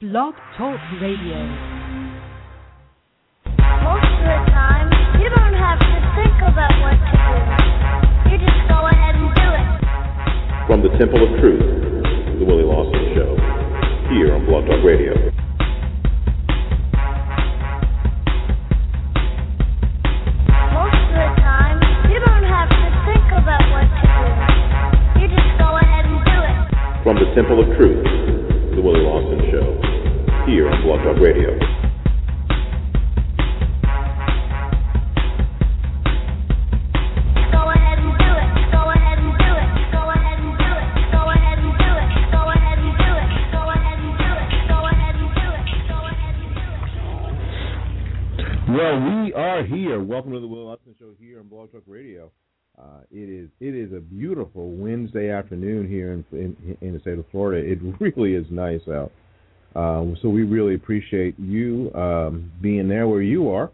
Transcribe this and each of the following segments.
Blog Talk Radio. Most of the time, you don't have to think about what to do. You just go ahead and do it. From the Temple of Truth, The Willie Lawson Show, here on Blog Talk Radio. Most of the time, you don't have to think about what to do. You just go ahead and do it. From the Temple of Truth, The Willie Lawson Show, here on Blog Talk Radio. Well, we are here. Welcome to the Willie Lawson Show here on Blog Talk Radio. It is a beautiful Wednesday afternoon here in the state of Florida. It really is nice out. So we really appreciate you being there where you are.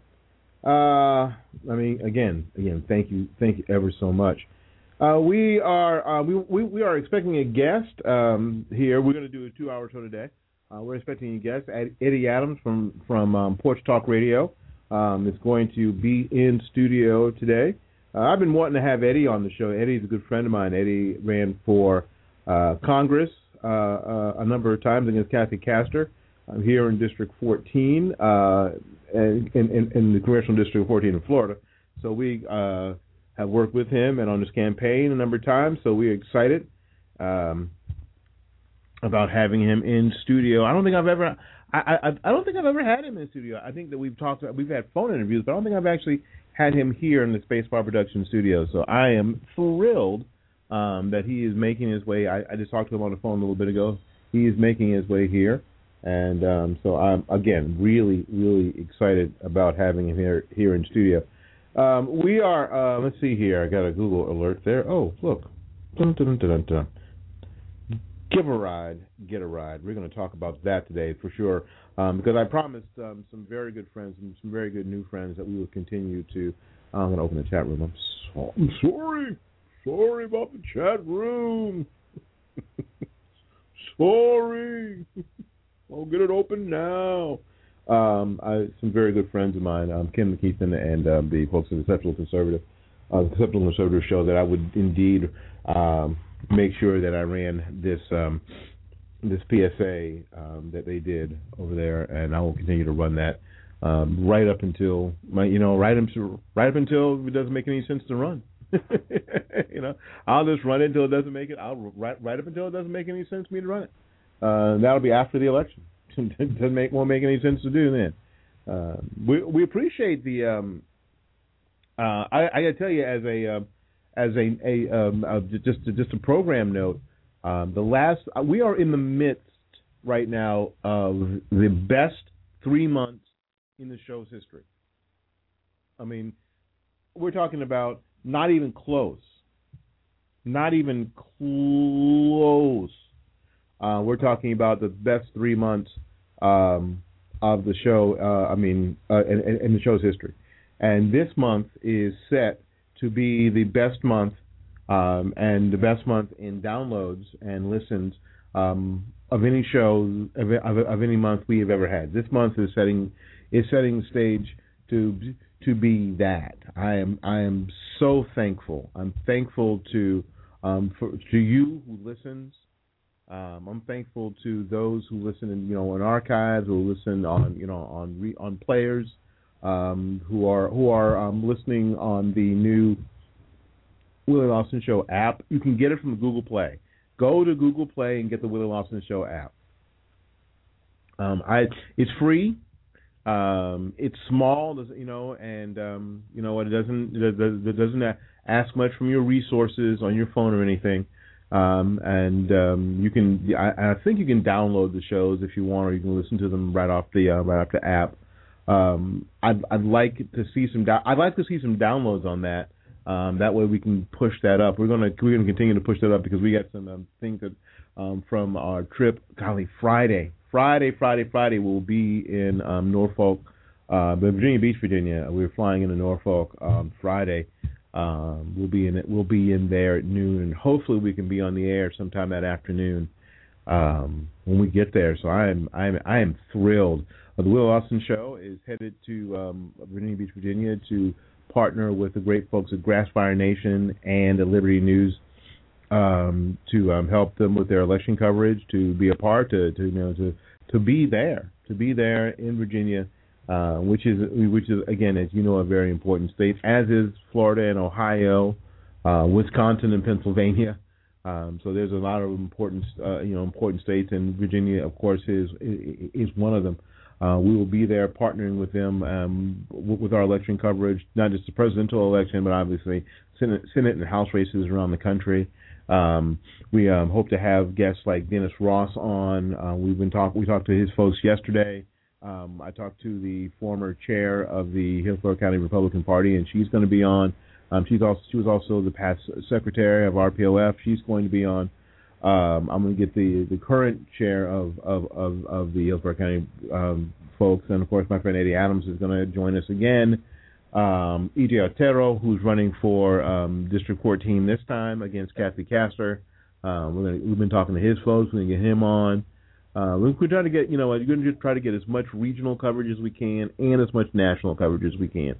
Again, thank you ever so much. We are expecting a guest here. We're going to do a 2-hour show today. We're expecting a guest, Eddie Adams from Porch Talk Radio. Is going to be in studio today. I've been wanting to have Eddie on the show. Eddie's a good friend of mine. Eddie ran for Congress a number of times against Kathy Castor. I'm here in District 14, in the Congressional District 14 in Florida. So we have worked with him and on his campaign a number of times. So we're excited about having him in studio. I don't think I've ever had him in studio. I think that we've had phone interviews, but I don't think I've actually had him here in the Space Bar Production studio. So I am thrilled that he is making his way. I just talked to him on the phone a little bit ago. He is making his way here, and so I'm again really, really excited about having him here in studio. We are. Let's see here. I got a Google alert there. Oh, look. Dun, dun, dun, dun, dun. Give a ride, get a ride. We're going to talk about that today for sure, because I promised some very good friends and some very good new friends that we will continue to. I'm going to open the chat room. I'm sorry about the chat room. Sorry, I'll get it open now. Some very good friends of mine, Ken McKeithen and the folks at the Conceptual Conservative show, that I would indeed. Make sure that I ran this PSA that they did over there, and I will continue to run that right up until it doesn't make any sense to run. I'll just run it until it doesn't make it. I'll right up until it doesn't make any sense for me to run it. That'll be after the election. It won't make any sense to do then. We appreciate the. I got to tell you, as just a program note, we are in the midst right now of the best 3 months in the show's history. I mean, we're talking about not even close. We're talking about the best 3 months of the show. In the show's history, and this month is set to be the best month and the best month in downloads and listens of any show of any month we have ever had. This month is setting the stage to be that. I am so thankful. I'm thankful to you who listens. I'm thankful to those who listen in archives, who listen on players. Who are listening on the new Willie Lawson Show app. You can get it from Google Play. Go to Google Play and get the Willie Lawson Show app. It's free. It's small, and it doesn't ask much from your resources on your phone or anything. You can. I think you can download the shows if you want, or you can listen to them right off the app. I'd like to see some. I'd like to see some downloads on that. That way we can push that up. We're gonna continue to push that up because we got some things that from our trip. Golly, Friday we'll be in Norfolk, Virginia Beach, Virginia. We're flying into Norfolk Friday. We'll be in there at noon, and hopefully we can be on the air sometime that afternoon. when we get there. So I am thrilled. The Will Austin Show is headed to Virginia Beach, Virginia, to partner with the great folks at Grassfire Nation and Liberty News to help them with their election coverage, to be a part, to be there in Virginia, which is again, as you know, a very important state, as is Florida and Ohio, Wisconsin and Pennsylvania. So there's a lot of important states, and Virginia, of course, is one of them. We will be there partnering with them with our election coverage, not just the presidential election, but obviously Senate and House races around the country. We hope to have guests like Dennis Ross on. We talked to his folks yesterday. I talked to the former chair of the Hillsborough County Republican Party, and she's going to be on. She was also the past secretary of RPOF. She's going to be on. I'm going to get the current chair of the Hillsborough County folks, and of course my friend Eddie Adams is going to join us again. E.J. Otero, who's running for District 14 this time against Kathy Castor. We've been talking to his folks. We're going to get him on. We're trying to get, we're going to try to get as much regional coverage as we can and as much national coverage as we can.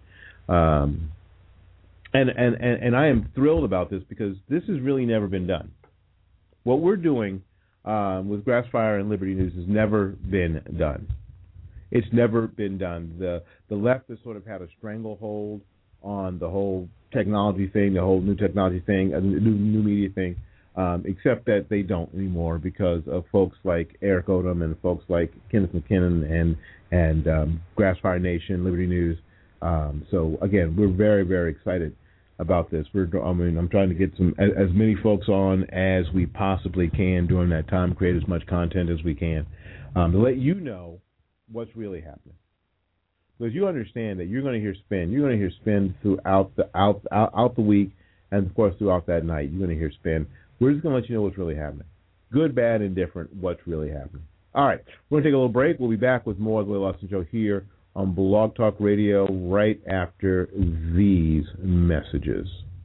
And I am thrilled about this because this has really never been done. What we're doing with Grassfire and Liberty News has never been done. It's never been done. The left has sort of had a stranglehold on the whole technology thing, the whole new technology thing, new media thing, except that they don't anymore because of folks like Eric Odom and folks like Kenneth McKinnon and Grassfire Nation, Liberty News. So again, we're very, very excited about this. I'm trying to get as many folks on as we possibly can during that time, create as much content as we can, to let you know what's really happening. Because you understand that you're going to hear spin. You're going to hear spin throughout the week, and of course throughout that night. You're going to hear spin. We're just going to let you know what's really happening. Good, bad, indifferent, what's really happening. All right, we're going to take a little break. We'll be back with more of the Will Austin Show here on Blog Talk Radio right after these messages.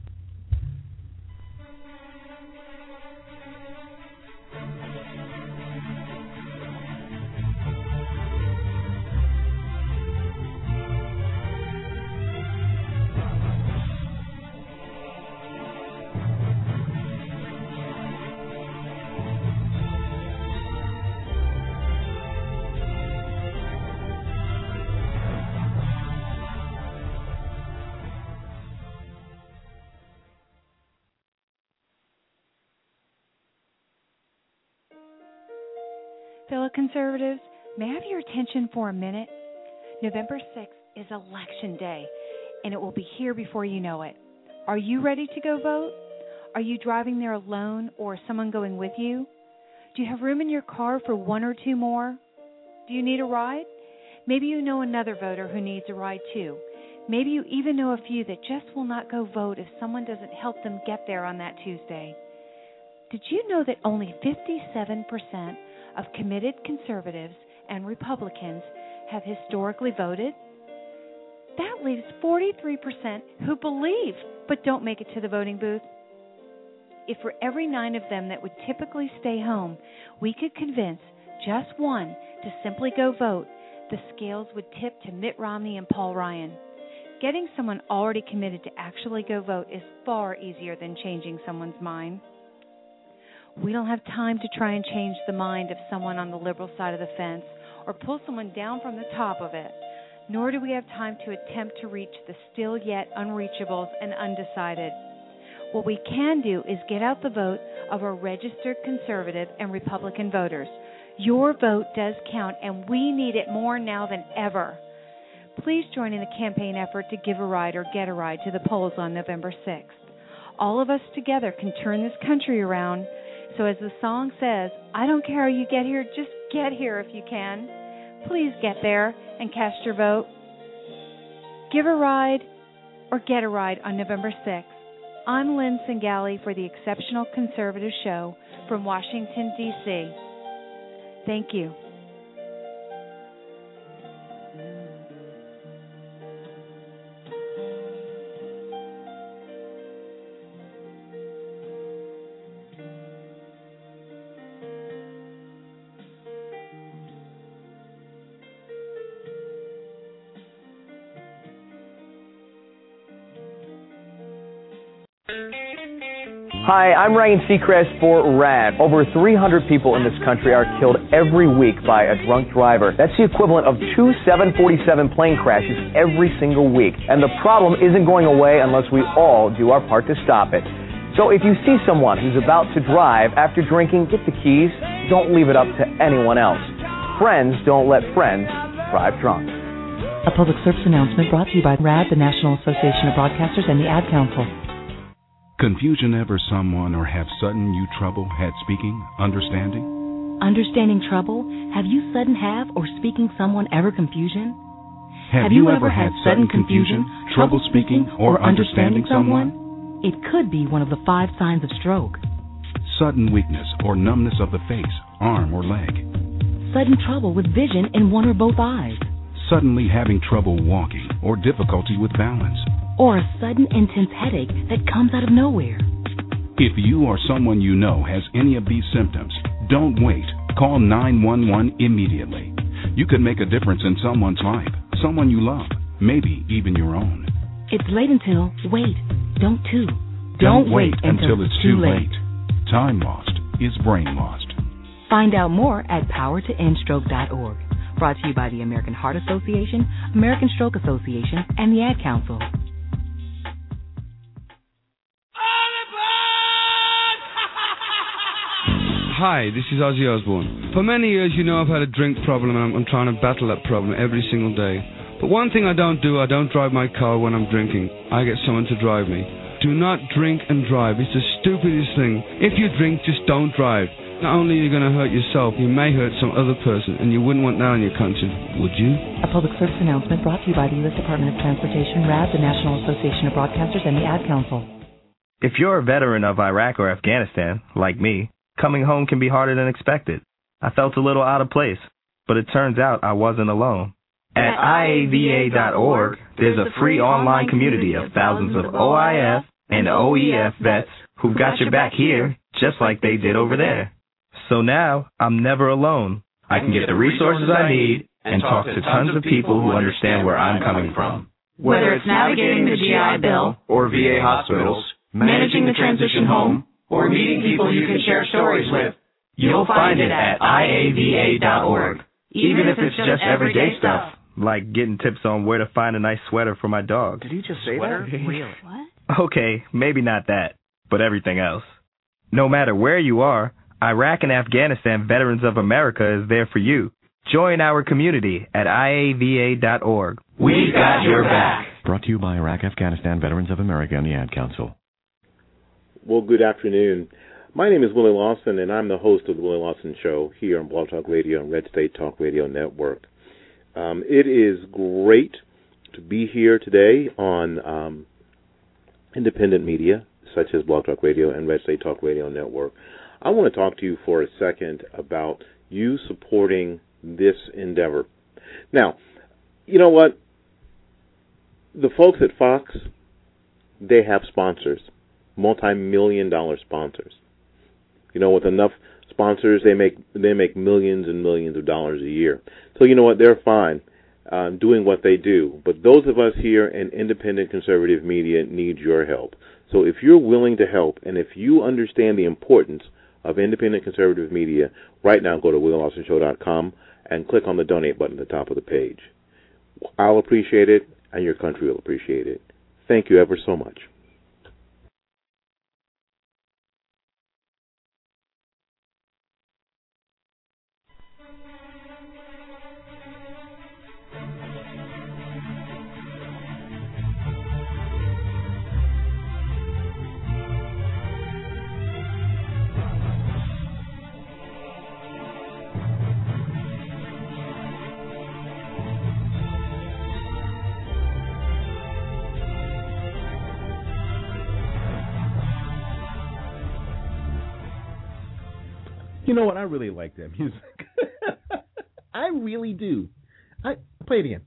Fellow conservatives, may I have your attention for a minute? November 6th is Election Day, and it will be here before you know it. Are you ready to go vote? Are you driving there alone or is someone going with you? Do you have room in your car for one or two more? Do you need a ride? Maybe you know another voter who needs a ride too. Maybe you even know a few that just will not go vote if someone doesn't help them get there on that Tuesday. Did you know that only 57% of committed conservatives and Republicans have historically voted? That leaves 43% who believe but don't make it to the voting booth. If for every 9 of them that would typically stay home, we could convince just one to simply go vote, the scales would tip to Mitt Romney and Paul Ryan. Getting someone already committed to actually go vote is far easier than changing someone's mind. We don't have time to try and change the mind of someone on the liberal side of the fence or pull someone down from the top of it, nor do we have time to attempt to reach the still yet unreachables and undecided. What we can do is get out the vote of our registered conservative and Republican voters. Your vote does count, and we need it more now than ever. Please join in the campaign effort to give a ride or get a ride to the polls on November 6th. All of us together can turn this country around. So as the song says, I don't care how you get here, just get here if you can. Please get there and cast your vote. Give a ride or get a ride on November 6th. I'm Lynn Singali for the Exceptional Conservative Show from Washington, D.C. Thank you. Hi, I'm Ryan Seacrest for RAD. Over 300 people in this country are killed every week by a drunk driver. That's the equivalent of 2 747 plane crashes every single week. And the problem isn't going away unless we all do our part to stop it. So if you see someone who's about to drive after drinking, get the keys. Don't leave it up to anyone else. Friends don't let friends drive drunk. A public service announcement brought to you by RAD, the National Association of Broadcasters, and the Ad Council. Confusion ever someone or have sudden you trouble had speaking, understanding? Understanding trouble? Have you sudden have or speaking someone ever confusion? Have you ever had sudden confusion, trouble speaking, or understanding someone? It could be one of the 5 signs of stroke. Sudden weakness or numbness of the face, arm, or leg. Sudden trouble with vision in one or both eyes. Suddenly having trouble walking or difficulty with balance. Or a sudden intense headache that comes out of nowhere. If you or someone you know has any of these symptoms, don't wait. Call 911 immediately. You could make a difference in someone's life, someone you love, maybe even your own. It's late until, wait, don't too. Don't wait until it's too late. Time lost is brain lost. Find out more at powertoendstroke.org. Brought to you by the American Heart Association, American Stroke Association, and the Ad Council. Hi, this is Ozzy Osbourne. For many years, you know I've had a drink problem and I'm trying to battle that problem every single day. But one thing I don't drive my car when I'm drinking. I get someone to drive me. Do not drink and drive. It's the stupidest thing. If you drink, just don't drive. Not only are you going to hurt yourself, you may hurt some other person, and you wouldn't want that on your conscience, would you? A public service announcement brought to you by the U.S. Department of Transportation, RAD, the National Association of Broadcasters, and the Ad Council. If you're a veteran of Iraq or Afghanistan, like me, coming home can be harder than expected. I felt a little out of place, but it turns out I wasn't alone. At IAVA.org, there's a free online community of thousands of OIF and OEF vets who've got your back here, just like they did over there. So now, I'm never alone. I can get the resources I need and talk to tons of people who understand where I'm coming from. Whether it's navigating the GI Bill or VA hospitals, managing the transition home, or meeting people you can share stories with, you'll find it at IAVA.org. Even if it's just everyday stuff. Like getting tips on where to find a nice sweater for my dog. Did you just say that? Really? What? Okay, maybe not that, but everything else. No matter where you are, Iraq and Afghanistan Veterans of America is there for you. Join our community at IAVA.org. We've got your back. Brought to you by Iraq Afghanistan Veterans of America and the Ad Council. Well, good afternoon. My name is Willie Lawson, and I'm the host of the Willie Lawson Show here on Blog Talk Radio and Red State Talk Radio Network. It is great to be here today on independent media, such as Blog Talk Radio and Red State Talk Radio Network. I want to talk to you for a second about you supporting this endeavor. Now, you know what? The folks at Fox, they have sponsors, multi-million-dollar sponsors. You know, with enough sponsors, they make millions and millions of dollars a year. So you know what? They're fine doing what they do. But those of us here in independent conservative media need your help. So if you're willing to help, and if you understand the importance of independent conservative media, right now go to WillieLawsonShow.com and click on the donate button at the top of the page. I'll appreciate it, and your country will appreciate it. Thank you ever so much. You know what? I really like that music. I really do. Play it again.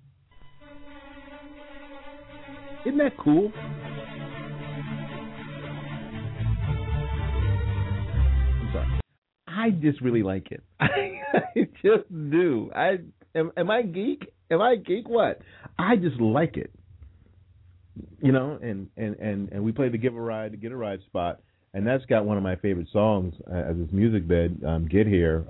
Isn't that cool? I'm sorry. I just really like it. I just do. Am I geek? Am I geek? What? I just like it. you know, and we played the Get a Ride spot, and that's got one of my favorite songs as this music bed. Get Here,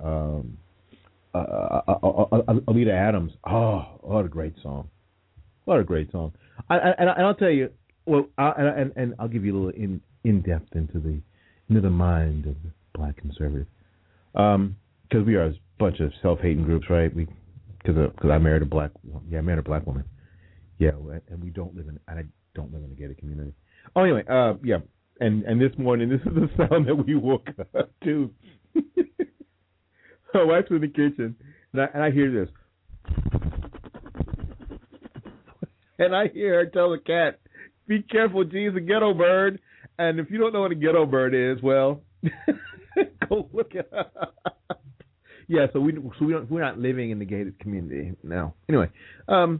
Alita Adams. Oh, what a great song! What a great song! I'll tell you. Well, I'll give you a little in depth into the mind of the black conservative, because we are a bunch of self-hating groups, right? Because I married a black woman. Yeah, and I don't live in a gated community. Oh, anyway, yeah, and this morning, this is the sound that we woke up to. My wife's in the kitchen, and I hear this, and I hear her tell the cat, "Be careful, G's a ghetto bird." And if you don't know what a ghetto bird is, well, go look it up. Yeah, so we're not living in the gated community now. Anyway, I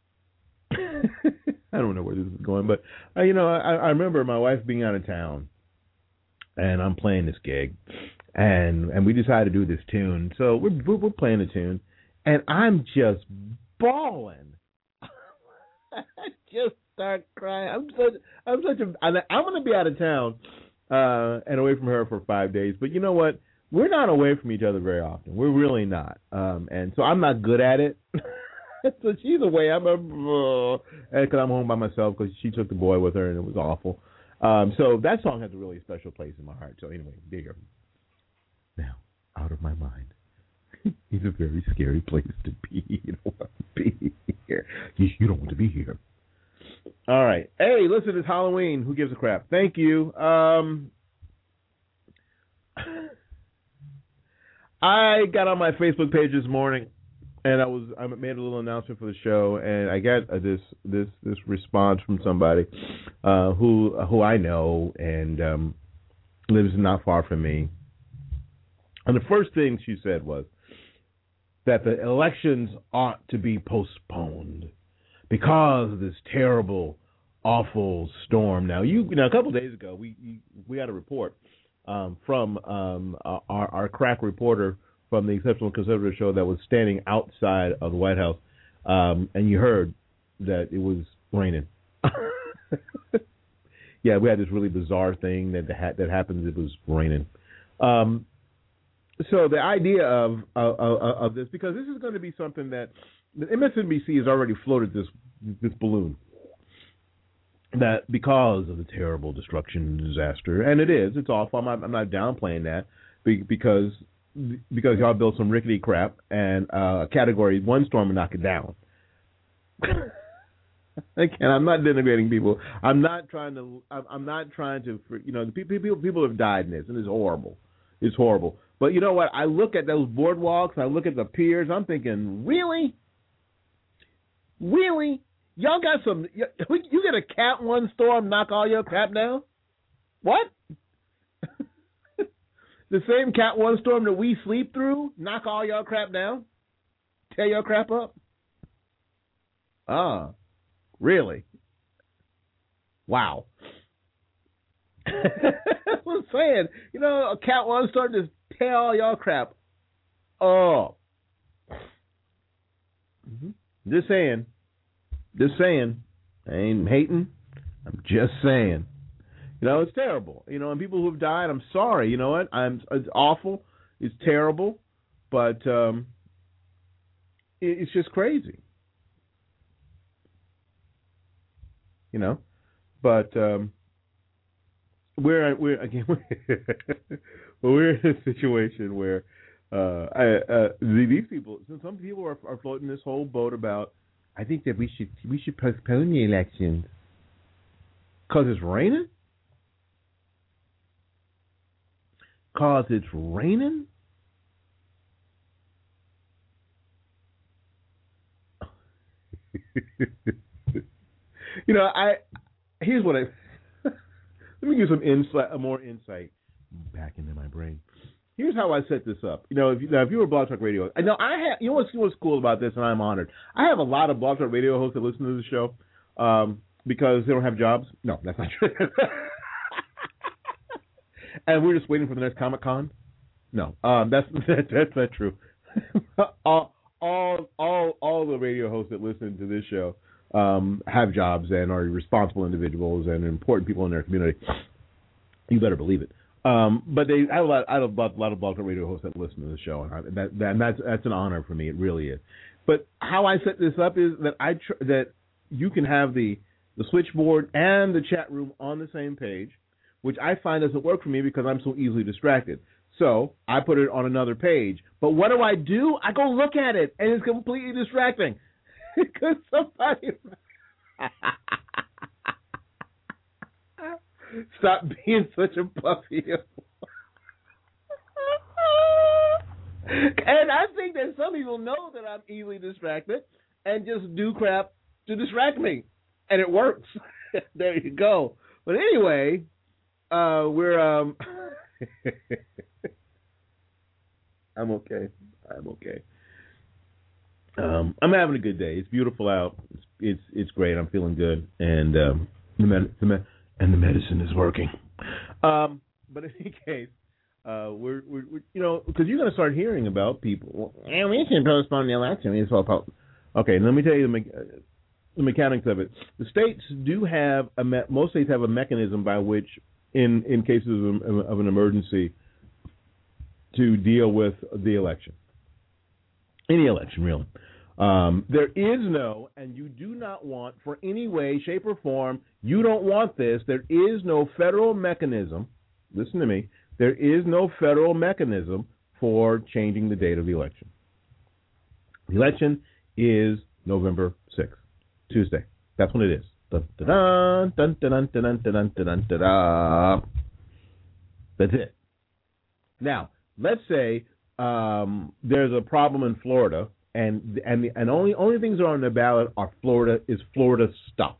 don't know where this is going, but I remember my wife being out of town, and I'm playing this gig, and we decided to do this tune. So we're playing the tune, and I'm just bawling. I just start crying. I'm going to be out of town and away from her for 5 days. But you know what? We're not away from each other very often. We're really not. And so I'm not good at it. So she's away. Because I'm home by myself because she took the boy with her and it was awful. So that song has a really special place in my heart. So anyway, there you go. Now, Out of My Mind. It's a very scary place to be. You don't want to be here. You don't want to be here. All right. Hey, listen, it's Halloween. Who gives a crap? Thank you. I got on my Facebook page this morning, and I made a little announcement for the show, and I got this response from somebody who I know and lives not far from me. And the first thing she said was that the elections ought to be postponed because of this terrible, awful storm. Now, a couple of days ago, we got a report from our crack reporter from the Exceptional Conservative Show that was standing outside of the White House, and you heard that it was raining. Yeah, we had this really bizarre thing that happens. It was raining. So the idea of this, because this is going to be something that the MSNBC has already floated this balloon, that because of the terrible destruction and disaster, and it's awful. I'm not downplaying that because y'all built some rickety crap and Category 1 storm and knock it down. Again, I'm not denigrating people. I'm not trying to. People have died in this, and it's horrible. It's horrible. But you know what? I look at those boardwalks, I look at the piers, I'm thinking, really? Really? Y'all got some, you get a Cat 1 storm, knock all your crap down? What? The same Cat 1 storm that we sleep through, knock all your crap down? Tear your crap up? Really? Wow. That's what I'm saying. A Cat 1 storm just tear all y'all crap. Oh. Mm-hmm. Just saying. I ain't hating. I'm just saying. It's terrible. And people who've died, I'm sorry. You know what? It's awful. It's terrible. But it's just crazy. But we're in a situation where these people, some people are floating this whole boat about, I think that we should postpone the elections because it's raining. Because it's raining. Here's what let me give some more insight back into my brain. Here's how I set this up. If you were Blog Talk Radio, I know I have. What's cool about this, and I'm honored. I have a lot of Blog Talk Radio hosts that listen to the show because they don't have jobs. No, that's not true. And we're just waiting for the next Comic-Con. No, that's not true. all the radio hosts that listen to this show have jobs and are responsible individuals and important people in their community. You better believe it. But I have a lot of Blog Talk Radio hosts that listen to the show, and that's an honor for me. It really is. But how I set this up is that that you can have the switchboard and the chat room on the same page, which I find doesn't work for me because I'm so easily distracted. So I put it on another page. But what do? I go look at it, and it's completely distracting because somebody. Stop being such a puppy. And I think that some people know that I'm easily distracted and just do crap to distract me. And it works. There you go. But anyway, we're I'm okay. I'm having a good day. It's beautiful out. It's great. I'm feeling good. And the medicine is working. But in any case, we're because you're going to start hearing about people. And we should postpone the election. Okay, let me tell you the mechanics of it. The states do have most states have a mechanism by which, in cases of an emergency, to deal with the election. Any election, really. There is no, and you do not want, for any way, shape, or form, you don't want this, there is no federal mechanism, listen to me, there is no federal mechanism for changing the date of the election. The election is November 6th, Tuesday. That's when it is. Dun, dun, dun, dun, dun, dun, dun, dun, dun, dun. That's it. Now, let's say there's a problem in Florida, and only things that are on the ballot are Florida stuff.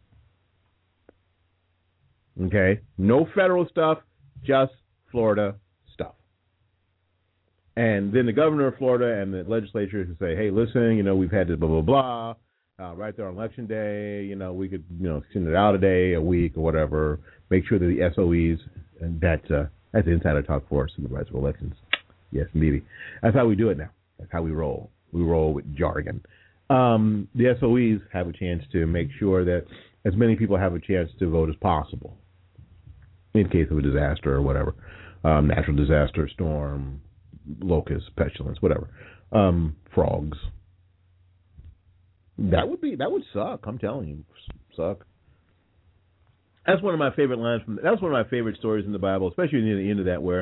Okay? No federal stuff, just Florida stuff. And then the governor of Florida and the legislature can say, hey, listen, we've had this blah, blah, blah. Right there on Election Day, we could, send it out a day, a week, or whatever. Make sure that the SOEs, and that's insider talk for us in the rights of elections. Yes, indeed. That's how we do it now. That's how we roll. We roll with jargon. The SOEs have a chance to make sure that as many people have a chance to vote as possible in case of a disaster or whatever. Natural disaster, storm, locust, pestilence, whatever. Frogs. That would suck. I'm telling you, suck. That's one of my favorite lines that's one of my favorite stories in the Bible, especially near the end of that where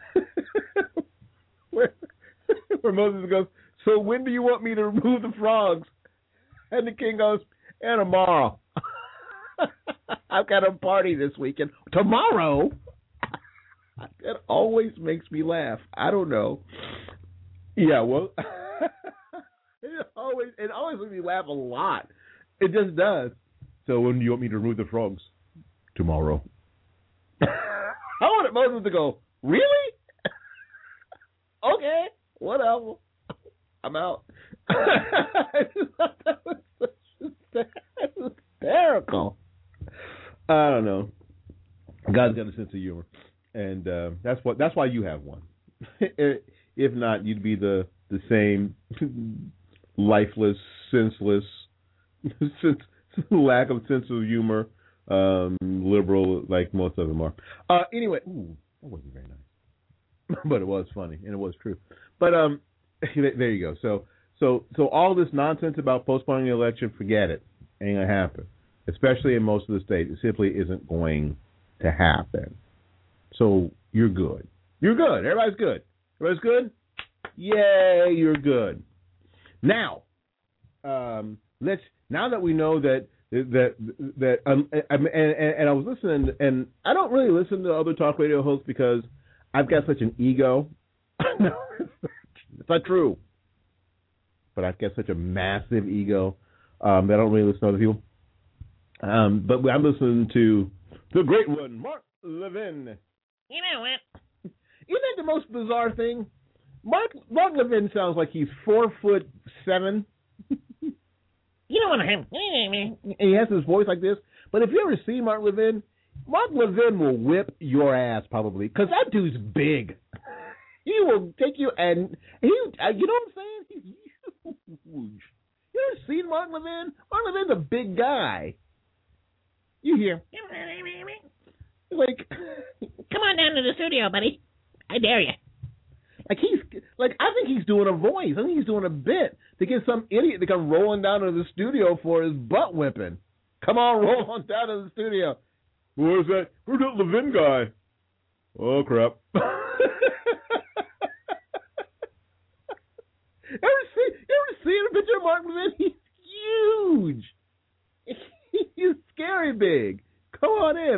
Moses goes, so when do you want me to remove the frogs? And the king goes, and tomorrow. I've got a party this weekend. Tomorrow? That always makes me laugh. I don't know. Yeah, well, it always makes me laugh a lot. It just does. So when do you want me to remove the frogs? Tomorrow. I wanted Moses to go, really? Okay, whatever. I'm out. I just thought that was hysterical. I don't know. God's got a sense of humor, and that's why you have one. If not, you'd be the same lifeless, senseless, lack of sense of humor, liberal like most of them are. Anyway, that wasn't very nice, but it was funny and it was true. But there you go. So all this nonsense about postponing the election, forget it. Ain't gonna happen. Especially in most of the states, it simply isn't going to happen. So you're good. You're good. Everybody's good. Everybody's good? Yay, you're good. Now, now that we know that and I was listening, and I don't really listen to other talk radio hosts because I've got such an ego. No, it's not true. But I've got such a massive ego that I don't really listen to other people. But I'm listening to the great one, Mark Levin. You know what? Isn't that the most bizarre thing? Mark Levin sounds like he's 4'7". You know what I mean? And he has his voice like this. But if you ever see Mark Levin will whip your ass probably because that dude's big. He will take you and you know what I'm saying? He's huge. You ever seen Mark Levin? Mark Levin's a big guy. You hear? Like, come on down to the studio, buddy. I dare you. I think he's doing a voice. I think he's doing a bit to get some idiot to come rolling down to the studio for his butt whipping. Come on, roll on down to the studio. Where's that Levin guy? Oh, crap. Ever seen a picture of Mark Levin? He's huge. He's scary big. Come on in.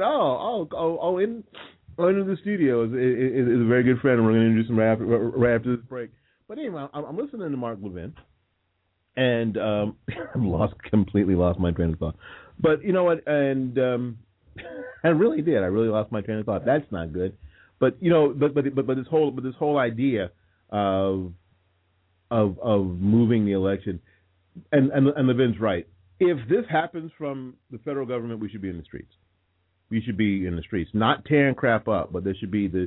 Into the studio is a very good friend, and we're going to introduce him right after this break. But anyway, I'm listening to Mark Levin, and completely lost my train of thought. But you know what? And I really did. I really lost my train of thought. That's not good. But you know, but this whole idea of moving the election, and Levin's right. If this happens from the federal government, we should be in the streets. We should be in the streets, not tearing crap up, but there should be the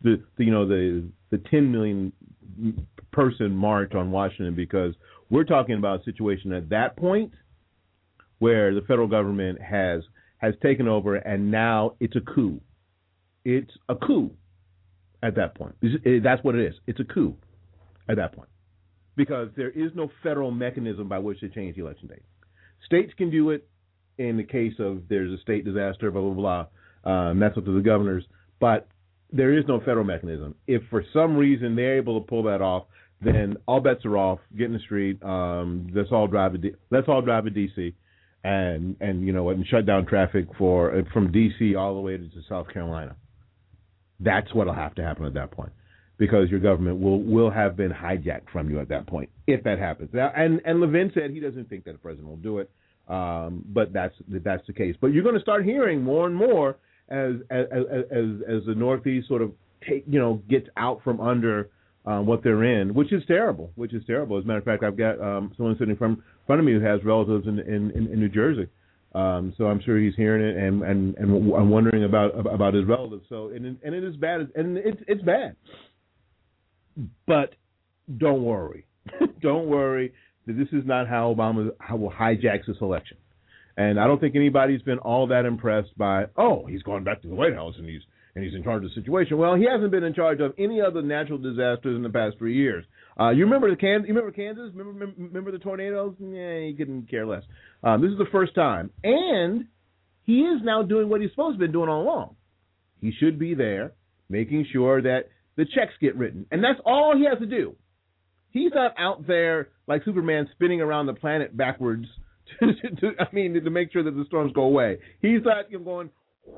10 million person march on Washington, because we're talking about a situation at that point where the federal government has taken over, and now it's a coup. It's a coup at that point. That's what it is. It's a coup at that point, because there is no federal mechanism by which to change the election date. States can do it in the case of there's a state disaster, blah, blah, blah. That's up to the governors. But there is no federal mechanism. If for some reason they're able to pull that off, then all bets are off. Get in the street. Let's all drive to D.C. and you know what, and shut down traffic from D.C. all the way to South Carolina. That's what'll have to happen at that point, because your government will have been hijacked from you at that point, if that happens. Now, and Levin said he doesn't think that the president will do it, but that's the case. But you're going to start hearing more and more as the Northeast sort of gets out from under what they're in, which is terrible. As a matter of fact, I've got someone sitting in front of me who has relatives in New Jersey. So I'm sure he's hearing it and I'm wondering about his relatives. So and it is bad, and it's bad. But don't worry. Don't worry that this is not how Obama hijacks this election. And I don't think anybody's been all that impressed by, he's going back to the White House and he's in charge of the situation. Well, he hasn't been in charge of any other natural disasters in the past 3 years. You remember Kansas? Remember the tornadoes? Yeah, he couldn't care less. This is the first time. And he is now doing what he's supposed to have been doing all along. He should be there making sure that the checks get written. And that's all he has to do. He's not out there like Superman spinning around the planet backwards to make sure that the storms go away. He's not going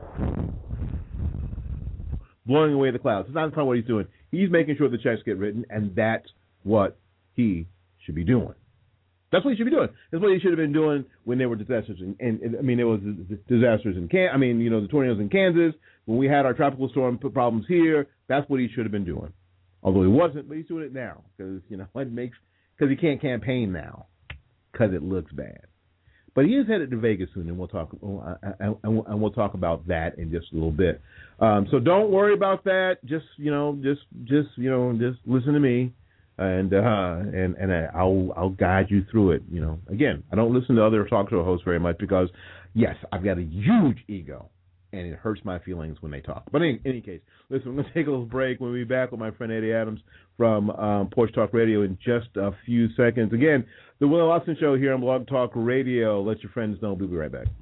blowing away the clouds. It's not what he's doing. He's making sure the checks get written, and that's what he should be doing. That's what he should be doing. That's what he should have been doing when there were disasters. There was disasters in the tornadoes in Kansas. When we had our tropical storm problems here, that's what he should have been doing. Although he wasn't, but he's doing it now because he can't campaign now because it looks bad. But he is headed to Vegas soon, and we'll talk about that in just a little bit. So don't worry about that. Just listen to me. And I'll guide you through it. Again, I don't listen to other talk show hosts very much because, yes, I've got a huge ego, and it hurts my feelings when they talk. But in any case, listen, we're going to take a little break. We'll be back with my friend Eddie Adams from Porch Talk Radio in just a few seconds. Again, the Willie Lawson Show here on Blog Talk Radio. Let your friends know. We'll be right back.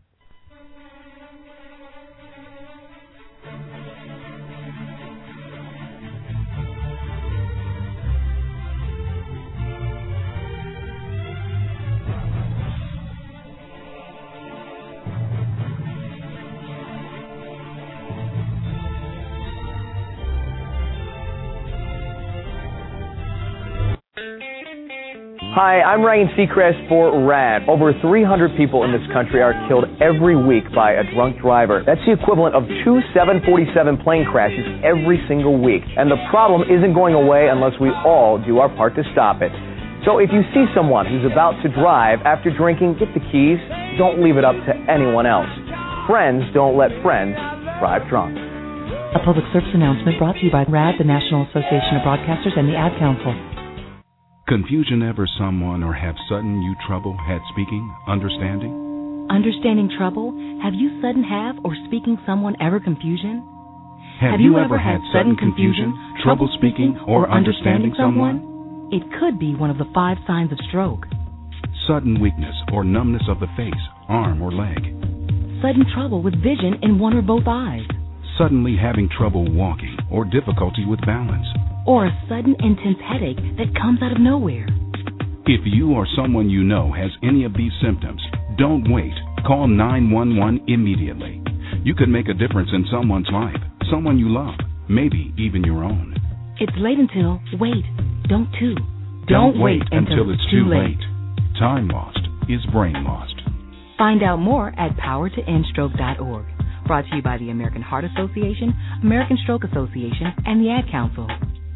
Hi, I'm Ryan Seacrest for RAD. Over 300 people in this country are killed every week by a drunk driver. That's the equivalent of 2 747 plane crashes every single week. And the problem isn't going away unless we all do our part to stop it. So if you see someone who's about to drive after drinking, get the keys. Don't leave it up to anyone else. Friends don't let friends drive drunk. A public service announcement brought to you by RAD, the National Association of Broadcasters, and the Ad Council. Confusion ever someone or have sudden you trouble had speaking, understanding? Understanding trouble? Have you sudden have or speaking someone ever confusion? Have you ever had sudden confusion, trouble speaking, or understanding someone? It could be one of the 5 signs of stroke. Sudden weakness or numbness of the face, arm, or leg. Sudden trouble with vision in one or both eyes. Suddenly having trouble walking or difficulty with balance. Or a sudden intense headache that comes out of nowhere. If you or someone you know has any of these symptoms, don't wait. Call 911 immediately. You could make a difference in someone's life, someone you love, maybe even your own. It's late until, wait, don't too. Don't wait until it's too late. Time lost is brain lost. Find out more at powertoendstroke.org. Brought to you by the American Heart Association, American Stroke Association, and the Ad Council.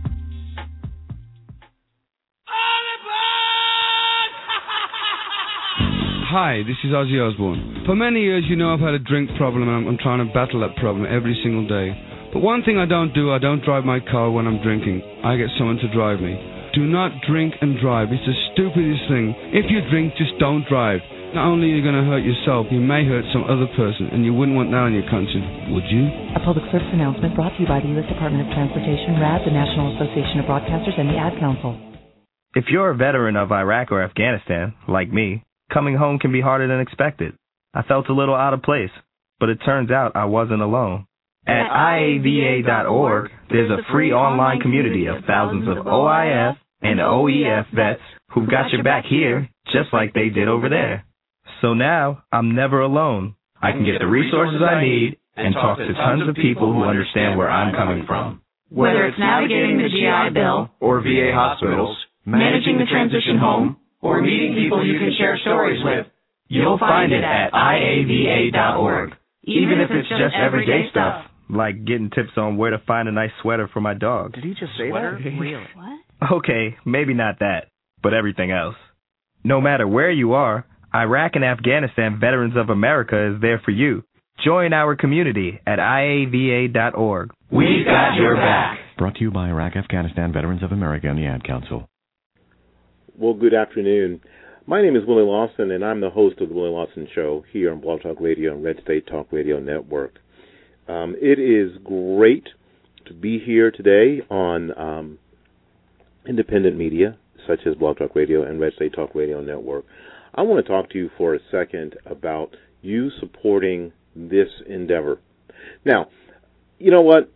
Hi, this is Ozzy Osbourne. For many years, you know I've had a drink problem and I'm trying to battle that problem every single day. But one thing I don't do, I don't drive my car when I'm drinking. I get someone to drive me. Do not drink and drive. It's the stupidest thing. If you drink, just don't drive. Not only are you going to hurt yourself, you may hurt some other person, and you wouldn't want that on your conscience, would you? A public service announcement brought to you by the U.S. Department of Transportation, RAD, the National Association of Broadcasters, and the Ad Council. If you're a veteran of Iraq or Afghanistan, like me, coming home can be harder than expected. I felt a little out of place, but it turns out I wasn't alone. At IAVA.org, there's a free online community of thousands of OIF and OEF vets who've got your back here, just like they did over there. So now, I'm never alone. I can get the resources I need and talk to tons of people who understand where I'm coming from. Whether it's navigating the GI Bill or VA hospitals, managing the transition home, or meeting people you can share stories with, you'll find it at IAVA.org. Even if it's just everyday stuff. Like getting tips on where to find a nice sweater for my dog. Did he just say that? Really? What? Okay, maybe not that, but everything else. No matter where you are, Iraq and Afghanistan Veterans of America is there for you. Join our community at IAVA.org. We've got your back. Brought to you by Iraq Afghanistan Veterans of America and the Ad Council. Well, good afternoon. My name is Willie Lawson, and I'm the host of the Willie Lawson Show here on Blog Talk Radio and Red State Talk Radio Network. It is great to be here today on independent media, such as Blog Talk Radio and Red State Talk Radio Network. I want to talk to you for a second about you supporting this endeavor. Now, you know what?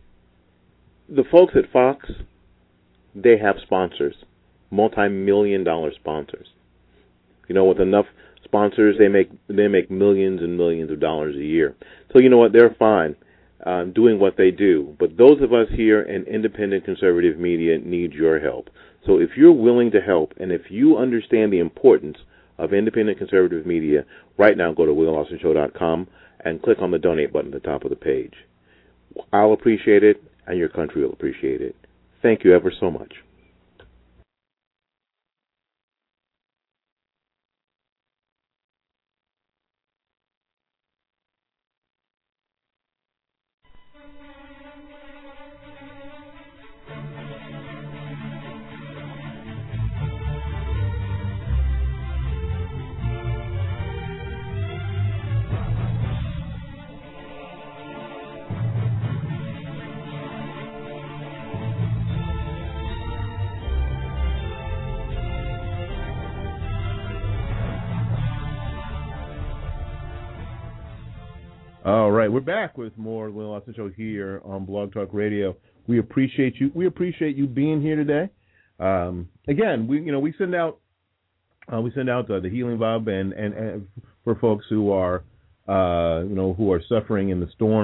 The folks at Fox, they have sponsors, multi-million-dollar sponsors. You know, with enough sponsors, they make millions and millions of dollars a year. So you know what? They're fine doing what they do. But those of us here in independent conservative media need your help. So if you're willing to help, and if you understand the importance of independent conservative media, right now go to WillieLawsonShow.com and click on the donate button at the top of the page. I'll appreciate it, and your country will appreciate it. Thank you ever so much. All right, we're back with more Willie Lawson Show here on Blog Talk Radio. We appreciate you. We appreciate you being here today. Again, we send out the healing vibe and for folks who are who are suffering in the storm.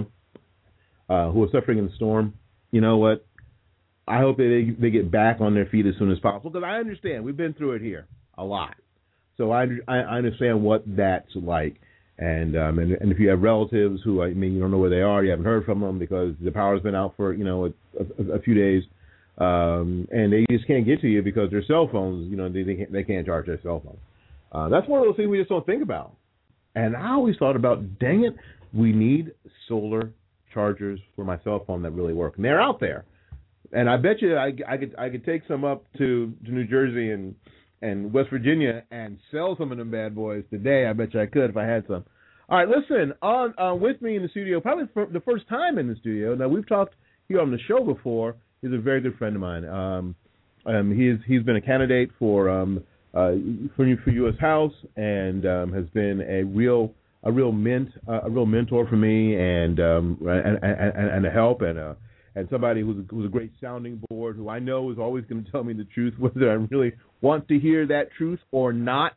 You know what? I hope they get back on their feet as soon as possible, because I understand we've been through it here a lot, so I understand what that's like. And if you have relatives who, you don't know where they are, you haven't heard from them because the power's been out for a few days, and they just can't get to you because their cell phones, they can't charge their cell phones. That's one of those things we just don't think about. And I always thought about, dang it, we need solar chargers for my cell phone that really work. And they're out there. And I bet you I could take some up to New Jersey and West Virginia and sell some of them bad boys today. I bet you I could if I had some. All right, listen, on with me in the studio, probably for the first time in the studio. Now, we've talked here on the show before. He's a very good friend of mine. He's been a candidate for U.S. House and has been a real mentor for me and a help and somebody who's a great sounding board, who I know is always going to tell me the truth, whether I really want to hear that truth or not.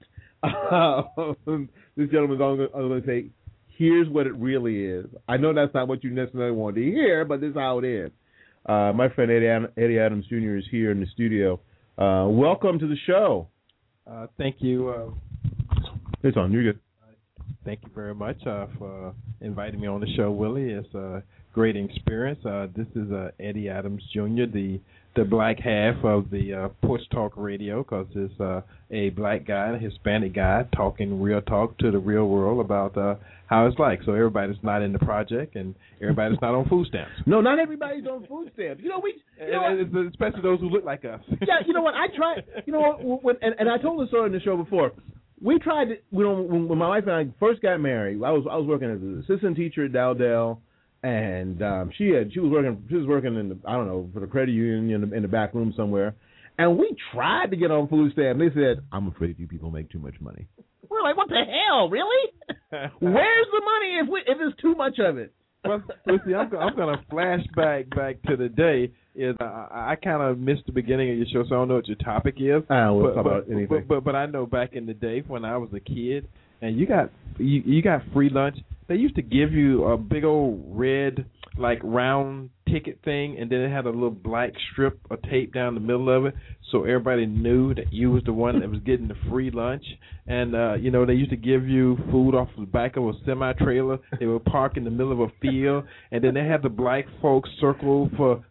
This gentleman's always going to say, here's what it really is. I know that's not what you necessarily want to hear, but this is how it is. My friend Eddie Adams Jr. is here in the studio. Welcome to the show. Thank you. It's on. You're good. Thank you very much for inviting me on the show, Willie. It's a great experience. This is Eddie Adams Jr., the black half of the Porch Talk Radio, because it's a black guy, a Hispanic guy, talking real talk to the real world about how it's like. So everybody's not in the project and everybody's not on food stamps. No, not everybody's on food stamps. Especially those who look like us. Yeah, you know what? I tried. You know what? And I told the story in the show before. We tried to, when my wife and I first got married. I was working as an assistant teacher at Dowdell, and she was working in for the credit union in the back room somewhere, and we tried to get on food stamp. They said, "I'm afraid you people make too much money." We're like, what the hell, really? Where's the money if it's too much of it? Well, see, I'm going to flash back to the day. I kind of missed the beginning of your show, so I don't know what your topic is. We'll talk about anything. But I know back in the day when I was a kid, and you got free lunch. They used to give you a big old red round ticket thing, and then it had a little black strip of tape down the middle of it, so everybody knew that you was the one that was getting the free lunch. And they used to give you food off the back of a semi trailer. They would park in the middle of a field, and then they had the black folks circle for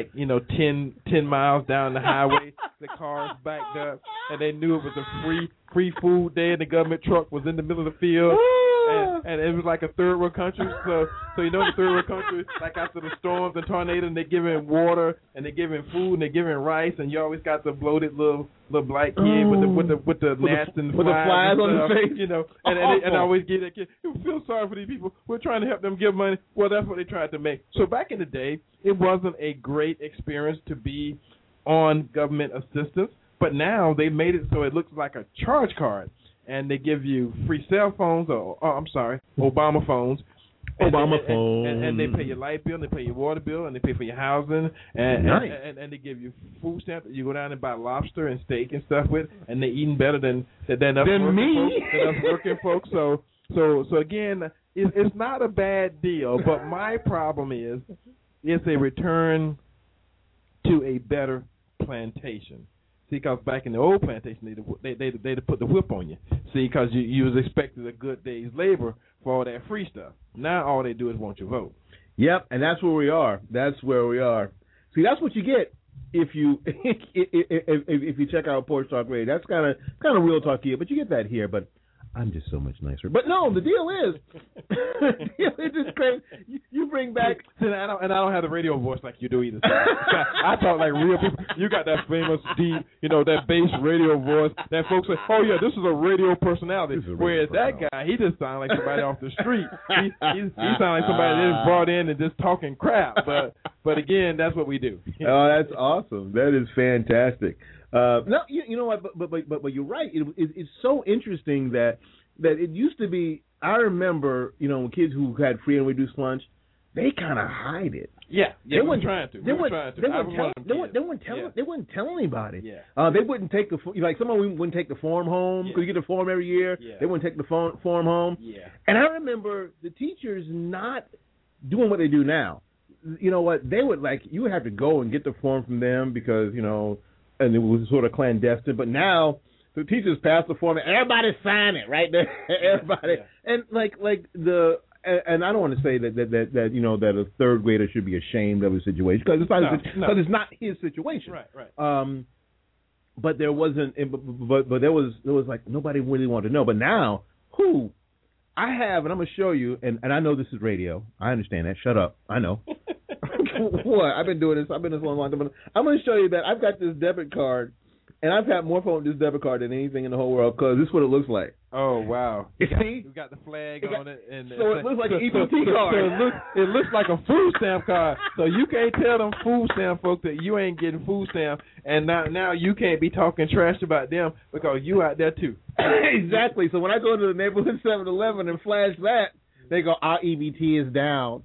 10 miles down the highway. The cars backed up, and they knew it was a free food day, and the government truck was in the middle of the field. And it was like a third world country, so the third world country, like after the storms and tornadoes, and they're giving water and they're giving food and they're giving rice, and you always got the bloated little black kid with the gnats and with the flies on the face, and I always give that kid. You feel sorry for these people. We're trying to help them give money. Well, that's what they tried to make. So back in the day, it wasn't a great experience to be on government assistance, but now they made it so it looks like a charge card. And they give you free cell phones, Obama phones. And they pay your light bill, and they pay your water bill, and they pay for your housing. And they give you food stamps. You go down and buy lobster and steak and stuff with, and they're eating better than working folks. So again, it's not a bad deal. But my problem is, it's a return to a better plantation. See, because back in the old plantation, they'd put the whip on you. See, because you was expected a good day's labor for all that free stuff. Now all they do is want your vote. Yep, and that's where we are. See, that's what you get if you if you check out Porch Talk Radio. That's kind of real talk here, but you get that here. But I'm just so much nicer. But no, the deal is, it's just crazy. You bring back, and I don't have the radio voice like you do either. I talk like real people. You got that famous deep, that bass radio voice that folks say, oh yeah, this is a radio personality. Whereas that guy, he just sounds like somebody off the street. He sounds like somebody that is brought in and just talking crap. But again, that's what we do. Oh, that's awesome. That is fantastic. No, you know what? But you're right. It's so interesting that it used to be. I remember, kids who had free and reduced lunch, they kind of hide it. Yeah, they weren't trying to. They wouldn't tell anybody. Yeah. They wouldn't take someone wouldn't take the form home because you get a form every year. Yeah. They wouldn't take the form home. Yeah. And I remember the teachers not doing what they do now. You know what? They would you would have to go and get the form from them because and it was sort of clandestine. But now the teachers pass the form and everybody sign it right there. Everybody and and I don't want to say that a third grader should be ashamed of his situation because it's not his situation. Right. But there wasn't. But there was nobody really wanted to know. But now I have, and I'm gonna show you. And I know this is radio. I understand that. Shut up. I know. What? I've been doing this. I've been this a long time. I'm going to show you that I've got this debit card, and I've had more fun with this debit card than anything in the whole world because this is what it looks like. Oh, wow. See? We've got the flag on it. And so it looks like an EBT card. So it looks like a food stamp card. So you can't tell them food stamp folks that you ain't getting food stamp, and now you can't be talking trash about them because you out there too. Exactly. So when I go to the neighborhood 7-Eleven and flash that, they go, our EBT is down.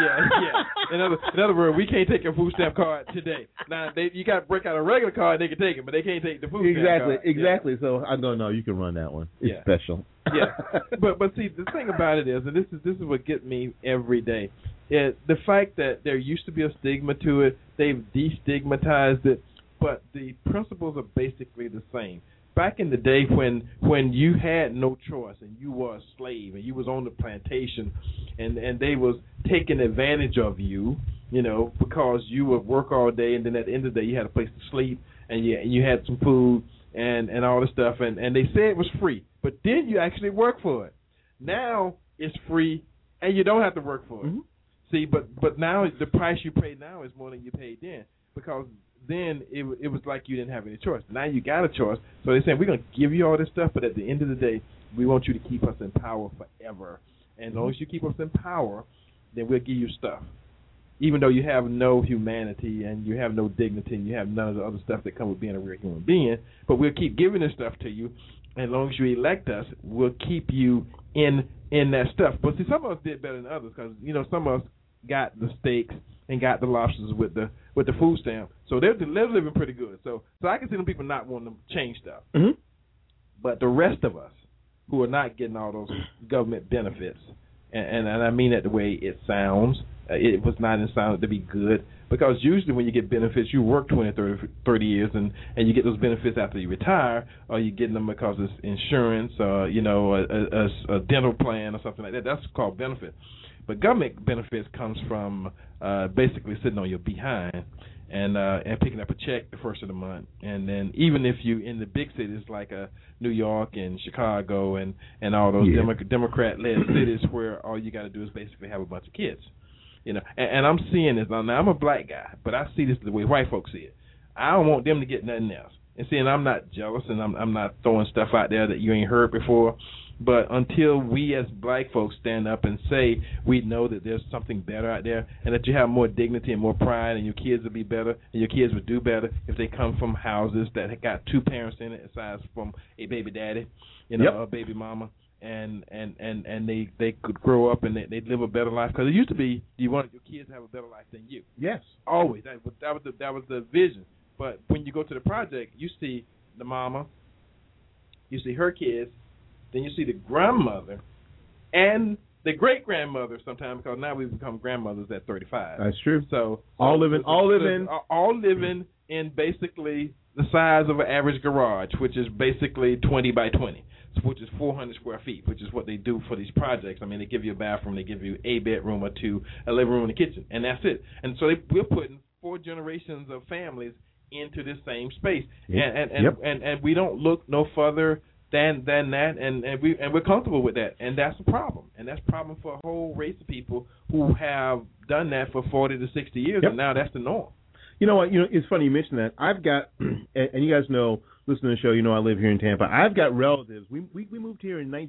Yeah. In other words, we can't take your food stamp card today. Now, you got to break out a regular card, they can take it, but they can't take the food stamp card. Exactly. So I don't know. You can run that one. It's special. Yeah. But see, the thing about it is, and this is what gets me every day, is the fact that there used to be a stigma to it. They've destigmatized it, but the principles are basically the same. Back in the day when you had no choice and you were a slave and you was on the plantation and they was taking advantage of you, because you would work all day and then at the end of the day you had a place to sleep and you had some food and all this stuff and they said it was free, but then you actually work for it. Now it's free and you don't have to work for it. Mm-hmm. See, but now the price you pay now is more than you paid then because then it was like you didn't have any choice. Now you got a choice. So they're saying, we're going to give you all this stuff, but at the end of the day, we want you to keep us in power forever. And as long as you keep us in power, then we'll give you stuff. Even though you have no humanity and you have no dignity and you have none of the other stuff that come with being a real human being, but we'll keep giving this stuff to you. And as long as you elect us, we'll keep you in that stuff. But see, some of us did better than others because, some of us got the steaks and got the lobsters with the food stamp. So they're living pretty good. So I can see them people not wanting to change stuff. Mm-hmm. But the rest of us who are not getting all those government benefits, and I mean that the way it sounds, it was not sounded to be good because usually when you get benefits, you work 20, 30 years and you get those benefits after you retire or you're getting them because it's insurance or, a dental plan or something like that. That's called benefit. But government benefits comes from basically sitting on your behind and picking up a check the first of the month. And then even if you in the big cities like New York and Chicago and all those Democrat-led cities where all you got to do is basically have a bunch of kids. And I'm seeing this. Now, I'm a black guy, but I see this the way white folks see it. I don't want them to get nothing else. And see, and I'm not jealous and I'm not throwing stuff out there that you ain't heard before. But until we as black folks stand up and say we know that there's something better out there and that you have more dignity and more pride and your kids will be better and your kids would do better if they come from houses that got two parents in it aside from a baby daddy, a baby mama, and they could grow up and they'd live a better life. Because it used to be you wanted your kids to have a better life than you. Yes. Always. That was the vision. But when you go to the project, you see the mama, you see her kids, then you see the grandmother and the great-grandmother sometimes because now we've become grandmothers at 35. That's true. So all living in basically the size of an average garage, which is basically 20 by 20, which is 400 square feet, which is what they do for these projects. I mean, they give you a bathroom, they give you a bedroom or two, a living room and a kitchen, and that's it. And so we're putting 4 generations of families into this same space. And we don't look no further than that, and we're comfortable with that, and that's a problem, and that's a problem for a whole race of people who have done that for 40 to 60 years, and now that's the norm. You know what? It's funny you mention that. I've got, and you guys know, listen to the show. I live here in Tampa. I've got relatives. We moved here in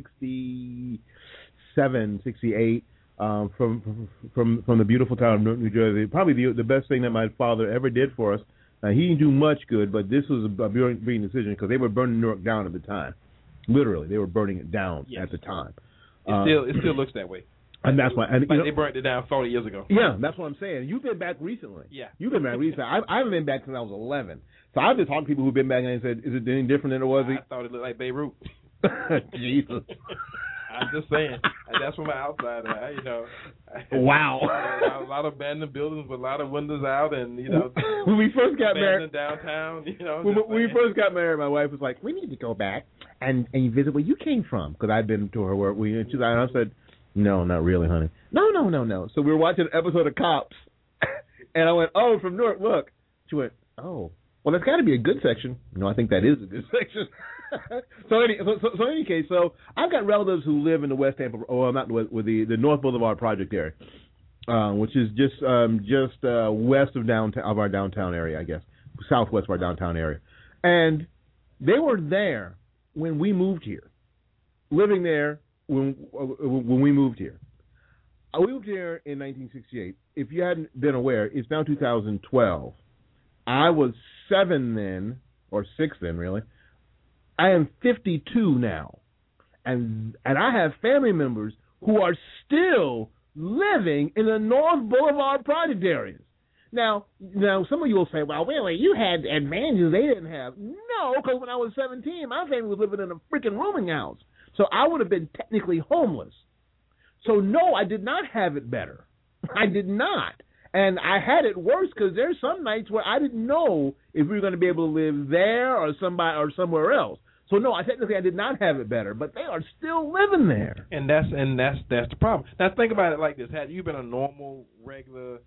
1967, 68. From the beautiful town of Newark, New Jersey. Probably the best thing that my father ever did for us. He didn't do much good, but this was a brilliant decision because they were burning Newark down at the time. Literally, they were burning it down at the time. It still looks that way. And that's why. And, they burnt it down 40 years ago. Yeah, that's what I'm saying. You've been back recently. Yeah. You've been back recently. I haven't been back since I was 11. So I've been talking to people who've been back and they said, is it any different than it was? I thought it looked like Beirut. Jesus. I'm just saying. That's from an outsider. Wow. A lot of abandoned buildings with a lot of windows out, and when we first got married downtown. When we first got married, my wife was like, "We need to go back and visit where you came from," because I'd been to her work. And I said, "No, not really, honey. No." So we were watching an episode of Cops, and I went, "Oh, from Newark, look." She went, "Oh, well, that's got to be a good section." No, I think that is a good section. So in any case, I've got relatives who live in the West Tampa, not with the North Boulevard project area, which is just west of our downtown area, I guess, southwest of our downtown area, and they were there when we moved here, living there when we moved here. I moved here in 1968. If you hadn't been aware, it's now 2012. I was 7 then, or 6 then, really. I am 52 now, and I have family members who are still living in the North Boulevard project areas. Now, some of you will say, well, really, you had advantages they didn't have. No, because when I was 17, my family was living in a freaking rooming house. So I would have been technically homeless. So, no, I did not have it better. I did not. And I had it worse because there's some nights where I didn't know if we were going to be able to live there or somewhere else. So no, I did not have it better, but they are still living there. And that's the problem. Now think about it like this: had you been a normal, regular,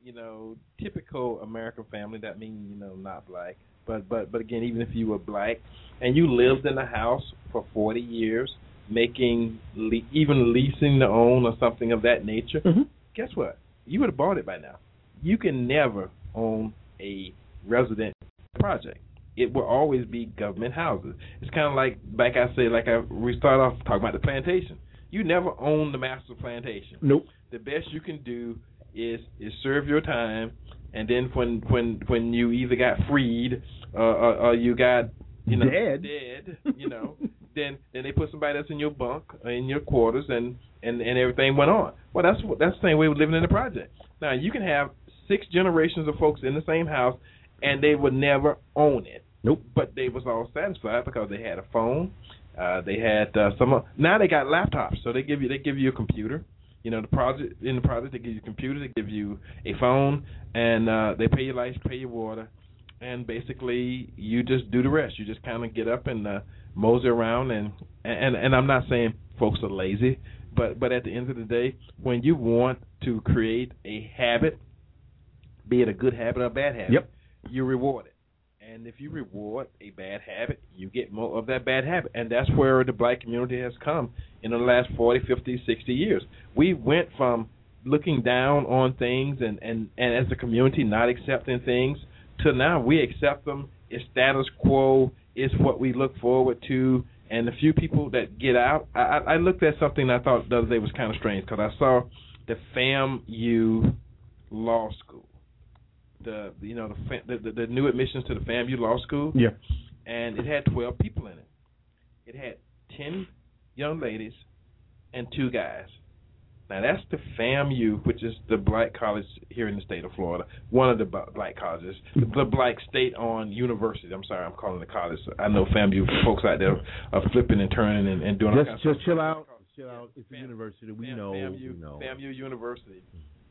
typical American family, that means not black, but again, even if you were black and you lived in a house for 40 years, making even leasing to own or something of that nature, guess what? You would have bought it by now. You can never own a resident project. It will always be government houses. It's kind of like, we start off talking about the plantation. You never own the master plantation. Nope. The best you can do is serve your time, and then when you either got freed or you got dead, then they put somebody else in your bunk or in your quarters, and everything went on. Well, that's the same way we're living in the project. Now you can have 6 generations of folks in the same house, and they would never own it. Nope. But they was all satisfied because they had a phone. They had now they got laptops, so they give you a computer. In the project they give you a computer, they give you a phone, and they pay your lights, pay your water, and basically you just do the rest. You just kind of get up and mosey around, and I'm not saying folks are lazy, but at the end of the day, when you want to create a habit, be it a good habit or a bad habit, you reward it. And if you reward a bad habit, you get more of that bad habit. And that's where the black community has come in the last 40, 50, 60 years. We went from looking down on things and as a community not accepting things to now we accept them. It's status quo. It's what we look forward to. And the few people that get out, I looked at something I thought the other day was kind of strange because I saw the FAMU Law School. The new admissions to the FAMU Law School. Yeah. And it had 12 people in it. It had 10 young ladies and 2 guys. Now that's the FAMU, which is the black college here in the state of Florida. One of the black colleges, the black state-owned university. I'm sorry, I'm calling it college. I know FAMU folks out there are flipping and turning and doing all kinds of stuff. Just chill out. It's a university. We know. FAMU University.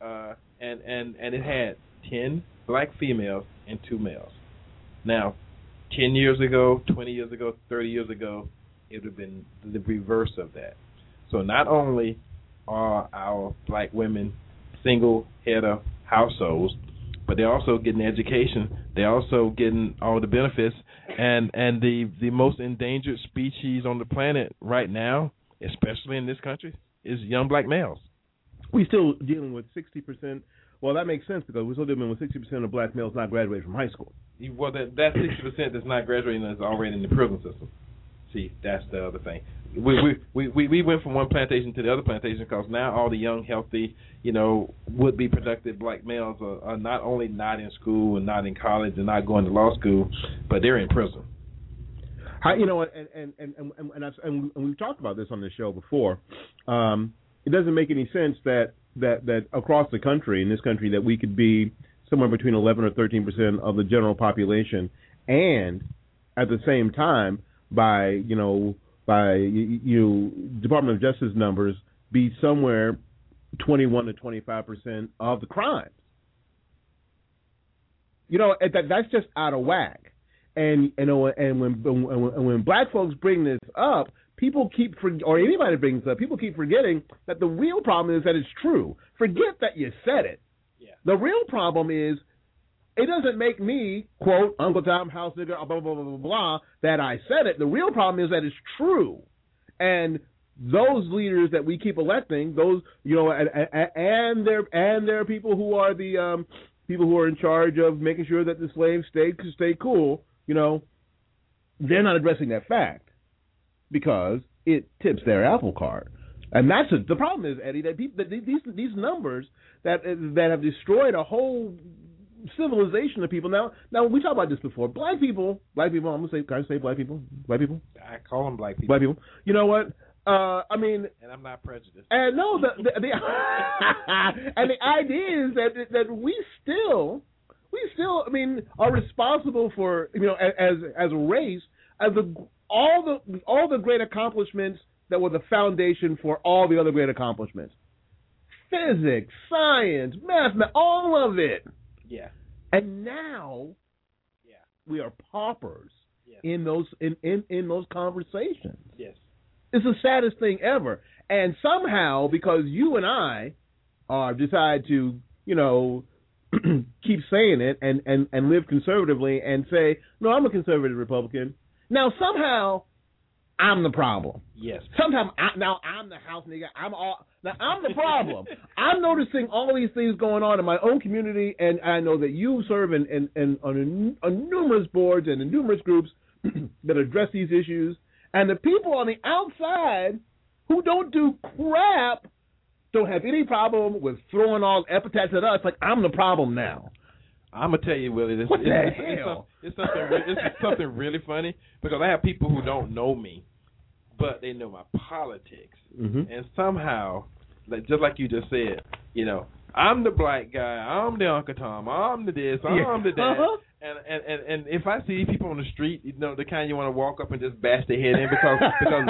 And it had 10 black females and 2 males. Now, 10 years ago, 20 years ago, 30 years ago, it would have been the reverse of that. So not only are our black women single head of households, but they're also getting education. They're also getting all the benefits. And the most endangered species on the planet right now, especially in this country, is young black males. We're still dealing with 60%. Well, that makes sense because we're still dealing with 60% of black males not graduated from high school. Well, that 60% that's not graduating is already in the prison system. See, that's the other thing. We went from one plantation to the other plantation because now all the young, healthy, would-be productive black males are not only not in school and not in college and not going to law school, but they're in prison. And we've talked about this on the show before. It doesn't make any sense that across the country, in this country, that we could be somewhere between 11 or 13% of the general population, and at the same time, by Department of Justice numbers, be somewhere 21 to 25% of the crimes. That's just out of whack. And when black folks bring this up, people keep forgetting that the real problem is that it's true. Forget that you said it. Yeah. The real problem is it doesn't make me, quote, Uncle Tom, house nigga, blah, blah, blah, blah, blah, that I said it. The real problem is that it's true. And those leaders that we keep electing, those and there are people who are the people who are in charge of making sure that the slaves stay cool. They're not addressing that fact because it tips their apple cart, and that's the problem. Is, Eddie, that these numbers that have destroyed a whole civilization of people. Now we talked about this before. Black people. I'm gonna say, can I say black people? Black people. I call them black people. Black people. You know what? I mean, and I'm not prejudiced. And no, the and the idea is that we still, I mean, are responsible for, as a race, as all the great accomplishments that were the foundation for all the other great accomplishments. Physics, science, math, all of it. Yeah. And now, we are paupers in those conversations. Yes. It's the saddest thing ever. And somehow, because you and I decide to, keep saying it and live conservatively and say, no, I'm a conservative Republican. Now, somehow, I'm the problem. Yes. Sometimes, I'm the house nigga. I'm the problem. I'm noticing all these things going on in my own community, and I know that you serve on numerous boards and in numerous groups that address these issues. And the people on the outside who don't do crap don't have any problem with throwing all epithets at us like I'm the problem now. I'm gonna tell you, Willie. What the hell? It's something really funny because I have people who don't know me, but they know my politics, and somehow, just like you just said, I'm the black guy, I'm the Uncle Tom, I'm the this, I'm the that. And if I see people on the street, the kind you want to walk up and just bash their head in because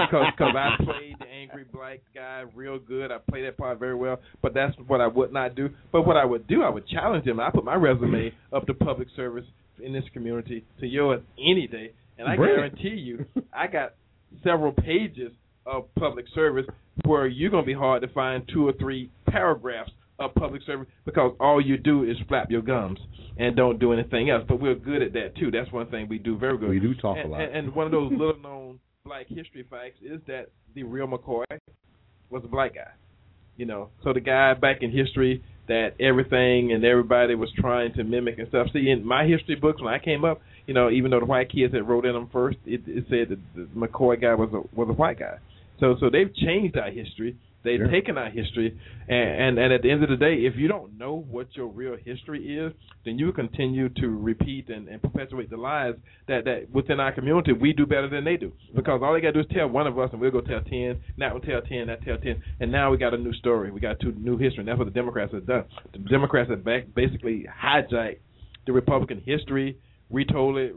I played the angry black guy real good. I play that part very well, but that's what I would not do. But what I would do, I would challenge them. I put my resume up to public service in this community to yours any day, and I guarantee you, I got several pages of public service where you're going to be hard to find 2 or 3 paragraphs of public service because all you do is flap your gums and don't do anything else. But we're good at that, too. That's one thing we do very good. We do talk a lot. And one of those little-known black history facts is that the real McCoy was a black guy. So the guy back in history that everything and everybody was trying to mimic and stuff. See, in my history books when I came up, even though the white kids had wrote in them first, it said that the McCoy guy was a white guy. So they've changed our history. They've taken our history, and at the end of the day, if you don't know what your real history is, then you continue to repeat and perpetuate the lies that within our community we do better than they do. Because all they got to do is tell one of us, and we'll go tell 10, that will tell 10, that tell 10, and now we got a new story. We got new history, and that's what the Democrats have done. The Democrats have basically hijacked the Republican history, retold it,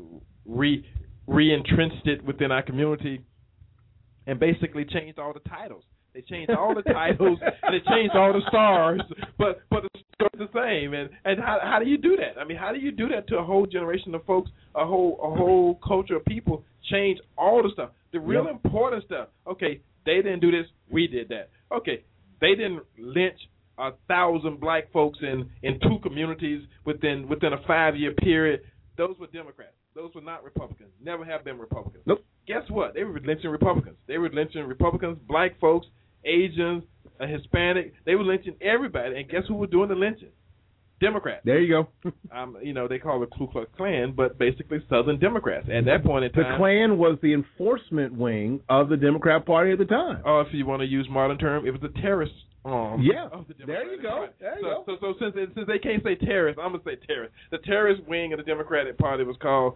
re-entrenched it within our community, and basically changed all the titles. They changed all the titles and they changed all the stars, but the story's the same. And how do you do that? I mean, how do you do that to a whole generation of folks, a whole culture of people? Change all the stuff, the real important stuff. Okay, they didn't do this, we did that. Okay, they didn't lynch 1,000 black folks in 2 communities within a 5-year period. Those were Democrats. Those were not Republicans. Never have been Republicans. Nope. Guess what? They were lynching Republicans. They were lynching Republicans, black folks, Asians, Hispanic. They were lynching everybody. And guess who was doing the lynching? Democrats. There you go. They call it Ku Klux Klan, but basically Southern Democrats. At that point in time, the Klan was the enforcement wing of the Democrat Party at the time. Or if you want to use modern term, it was the terrorist arm. Of the there you go. There you go. So since they can't say terrorist, I'm gonna say terrorist. The terrorist wing of the Democratic Party was called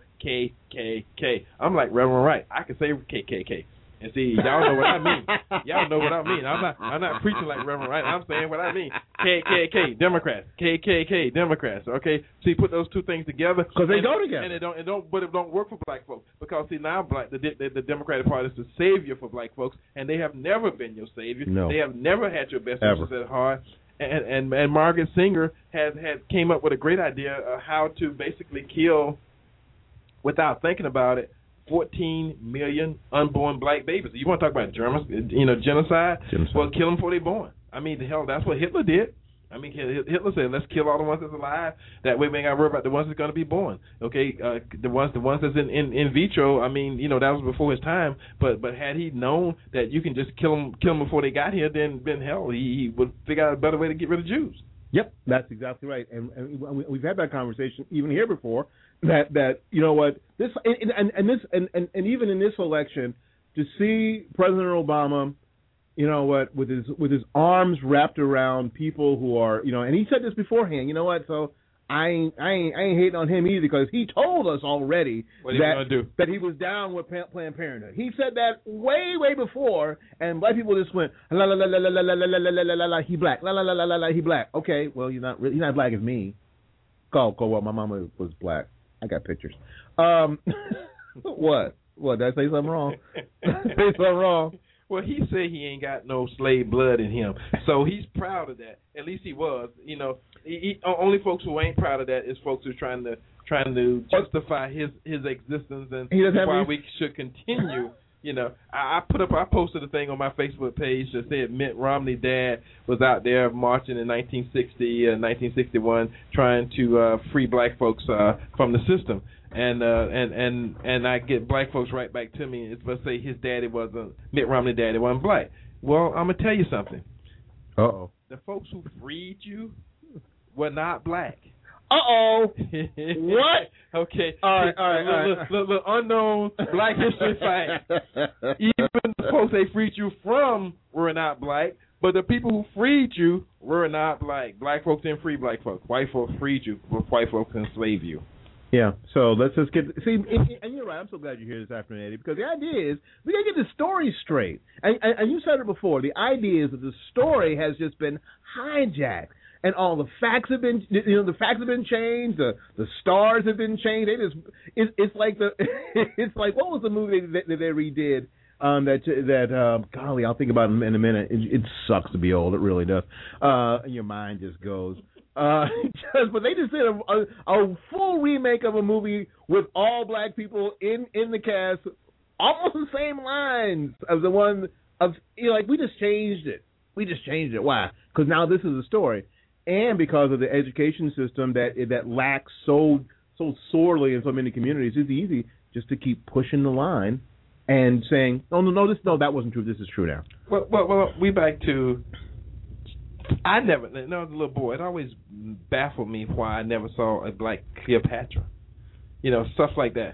KKK. I'm like Reverend Wright. I can say KKK. And see, y'all know what I mean. Y'all know what I mean. I'm not preaching like Reverend Wright. I'm saying what I mean. KKK Democrats. KKK Democrats. Okay. See, put those 2 things together because they go together. And it don't work for black folks because see now the Democratic Party is the savior for black folks, and they have never been your savior. No. They have never had your best interests at heart. And Margaret Sanger came up with a great idea of how to basically kill, without thinking about it, 14 million unborn black babies. You want to talk about genocide? Well, kill them before they're born. I mean, the hell, that's what Hitler did. I mean, Hitler said, "Let's kill all the ones that's alive. That way, we ain't got to worry about the ones that's going to be born." Okay, the ones that's in vitro. I mean, that was before his time. But had he known that you can just kill them before they got here, then hell, he would figure out a better way to get rid of Jews. Yep, that's exactly right. And we've had that conversation even here before. That you know what this and even in this election, to see President Obama, you know what, with his arms wrapped around people who are, and he said this beforehand. You know what? So I ain't hating on him either, because he told us already that he was down with Planned Parenthood. He said that way before, and black people just went la la la la la la la la la la la la. He black, la la la la la la. He black. Okay, well he's not black as me. Call what? My mama was black. I got pictures. What? Did I say something wrong? Say something wrong? Well, he said he ain't got no slave blood in him, so he's proud of that. At least he was. Only folks who ain't proud of that is folks who are trying to justify his existence and why we should continue. I posted a thing on my Facebook page that said Mitt Romney's dad was out there marching in 1960 and 1961 trying to free black folks from the system. And I get black folks right back to me. It's supposed to say Mitt Romney's daddy wasn't black. Well, I'm gonna tell you something. Uh-oh. The folks who freed you were not black. Uh-oh. What? Okay. All right. The unknown black history fact. Even the folks they freed you from were not black, but the people who freed you were not black. Black folks didn't free black folks. White folks freed you, but white folks enslaved you. Yeah, so let's just and you're right, I'm so glad you're here this afternoon, Eddie, because the idea is we got to get the story straight. And you said it before, the idea is that the story has just been hijacked, and all the facts have been, changed, the stars have been changed. It's like what was the movie that they redid? Golly, I'll think about it in a minute. It sucks to be old, it really does. And your mind just goes. But they just did a full remake of a movie with all black people in the cast, almost the same lines as the one of we just changed it. Why? Because now this is a story, and because of the education system that lacks so sorely in so many communities, it's easy just to keep pushing the line and saying, no, that wasn't true. This is true now. Well, we back to. I never, as a little boy, it always baffled me why I never saw a black Cleopatra. Stuff like that.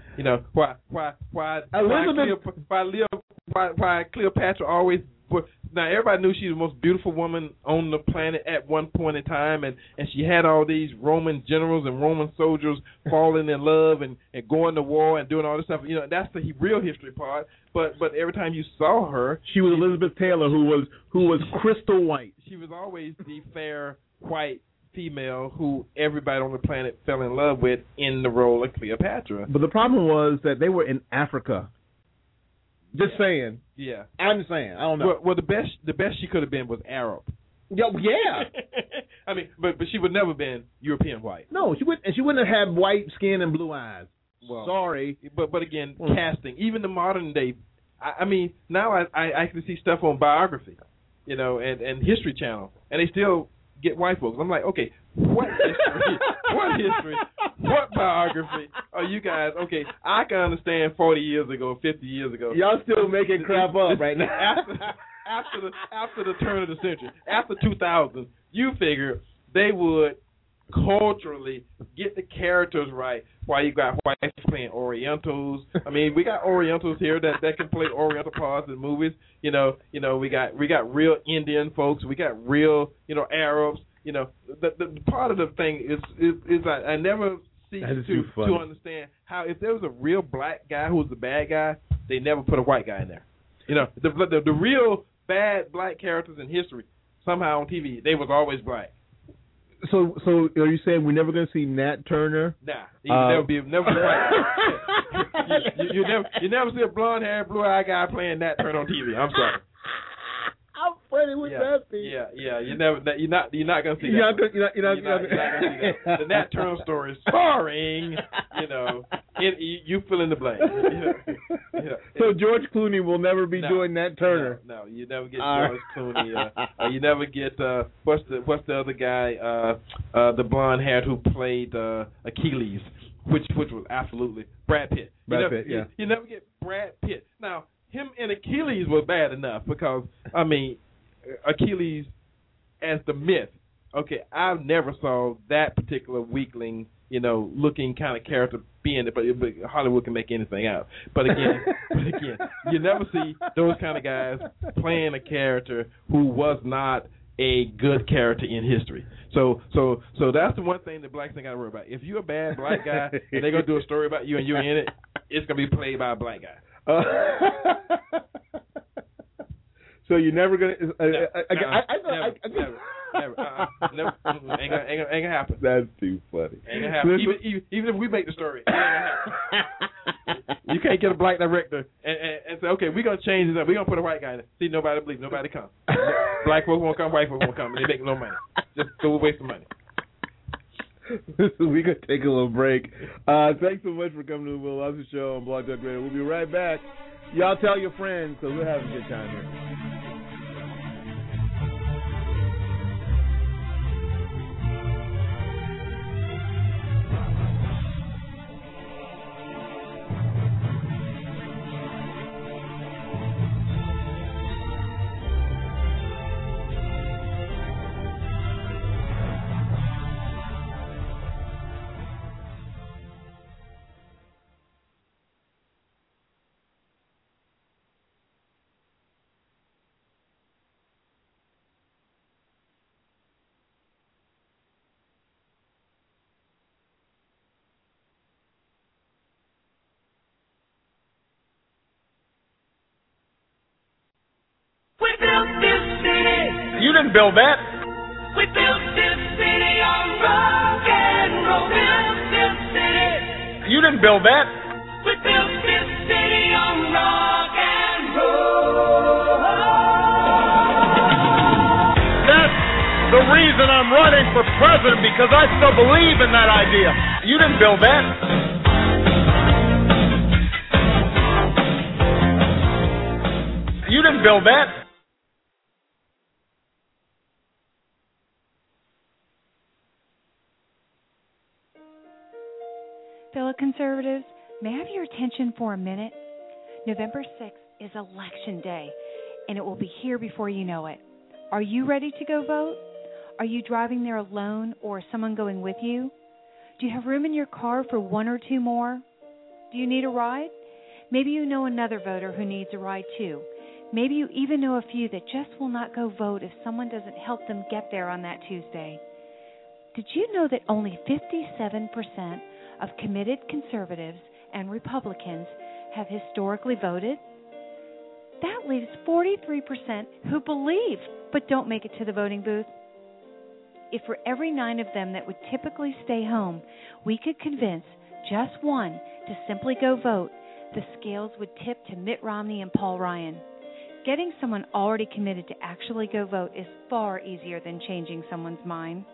Why Cleopatra always. Now everybody knew she was the most beautiful woman on the planet at one point in time, and she had all these Roman generals and Roman soldiers falling in love and going to war and doing all this stuff. That's the real history part. But every time you saw her, she was Elizabeth Taylor, who was crystal white. She was always the fair white female who everybody on the planet fell in love with in the role of Cleopatra. But the problem was that they were in Africa. Just saying. Yeah. I'm saying. I don't know. Well, the best she could have been was Arab. Yeah. I mean, but she would never been European white. No, she wouldn't. And she wouldn't have had white skin and blue eyes. Well, sorry. But again, casting, even the modern day. I mean, now I actually see stuff on Biography, and History Channel, and they still get white folks. I'm like, okay, what history, what biography are you guys? Okay, I can understand 40 years ago, 50 years ago. Y'all still making crap up right now. After the turn of the century, after 2000, you figure they would culturally get the characters right. Why you got whites playing Orientals? I mean, we got Orientals here that can play Oriental parts in movies. We got real Indian folks. We got real Arabs. The part of the thing is I never see to understand how if there was a real black guy who was the bad guy, they never put a white guy in there. The real bad black characters in history somehow on TV they was always black. So are you saying we're never going to see Nat Turner? Nah, never be white. you never see a blonde-haired, blue-eyed guy playing Nat Turner on TV. I'm sorry. I'm funny would that be? Yeah. You're not gonna see that. You're not gonna see that. The Nat Turner story, starring, you fill in the blank. So George Clooney will never be doing Nat Turner. No, you never get George Clooney. You never get what's the other guy? The blonde haired who played Achilles, which was absolutely Brad Pitt. You never get Brad Pitt. Now him and Achilles were bad enough because Achilles as the myth. Okay, I never saw that particular weakling, looking kind of character being it, but Hollywood can make anything out. But again, you never see those kind of guys playing a character who was not a good character in history. So that's the one thing that blacks ain't got to worry about. If you're a bad black guy and they're gonna do a story about you and you're in it, it's gonna be played by a black guy. So you're never gonna. Never. Ain't gonna happen. That's too funny. Ain't gonna happen. Even if we make the story, it ain't gonna happen. You can't get a black director and say, okay, we're gonna change it up. We're gonna put a white guy in it. See, nobody believes. Nobody comes. Black folks won't come. White folks won't come. And they make no money. Just go waste some money. We're gonna take a little break. Thanks so much for coming to the Will Lawson Show on Blog Talk Radio. We'll be right back. Y'all tell your friends because we're having a good time here. You didn't build that. We built this city on rock and roll. Built this city. You didn't build that. We built this city on rock and roll. That's the reason I'm running for president, because I still believe in that idea. You didn't build that. You didn't build that. Fellow conservatives, may I have your attention for a minute? November 6th is Election Day, and it will be here before you know it. Are you ready to go vote? Are you driving there alone or is someone going with you? Do you have room in your car for one or two more? Do you need a ride? Maybe you know another voter who needs a ride too. Maybe you even know a few that just will not go vote if someone doesn't help them get there on that Tuesday. Did you know that only 57% of committed conservatives and Republicans have historically voted? That leaves 43% who believe but don't make it to the voting booth. If for every 9 of them that would typically stay home, we could convince just one to simply go vote, the scales would tip to Mitt Romney and Paul Ryan. Getting someone already committed to actually go vote is far easier than changing someone's mind.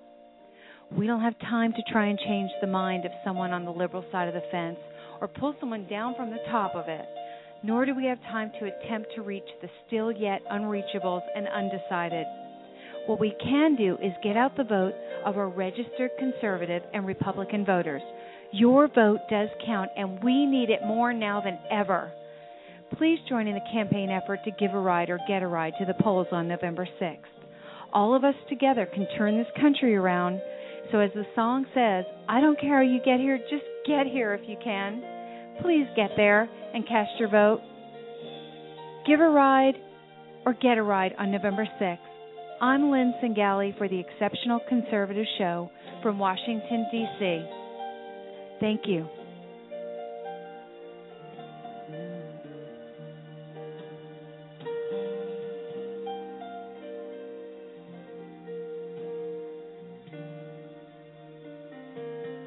We don't have time to try and change the mind of someone on the liberal side of the fence or pull someone down from the top of it, nor do we have time to attempt to reach the still yet unreachables and undecided. What we can do is get out the vote of our registered conservative and Republican voters. Your vote does count, and we need it more now than ever. Please join in the campaign effort to give a ride or get a ride to the polls on November 6th. All of us together can turn this country around. So as the song says, I don't care how you get here, just get here if you can. Please get there and cast your vote. Give a ride or get a ride on November 6th. I'm Lynn Singali for the Exceptional Conservative Show from Washington, D.C. Thank you.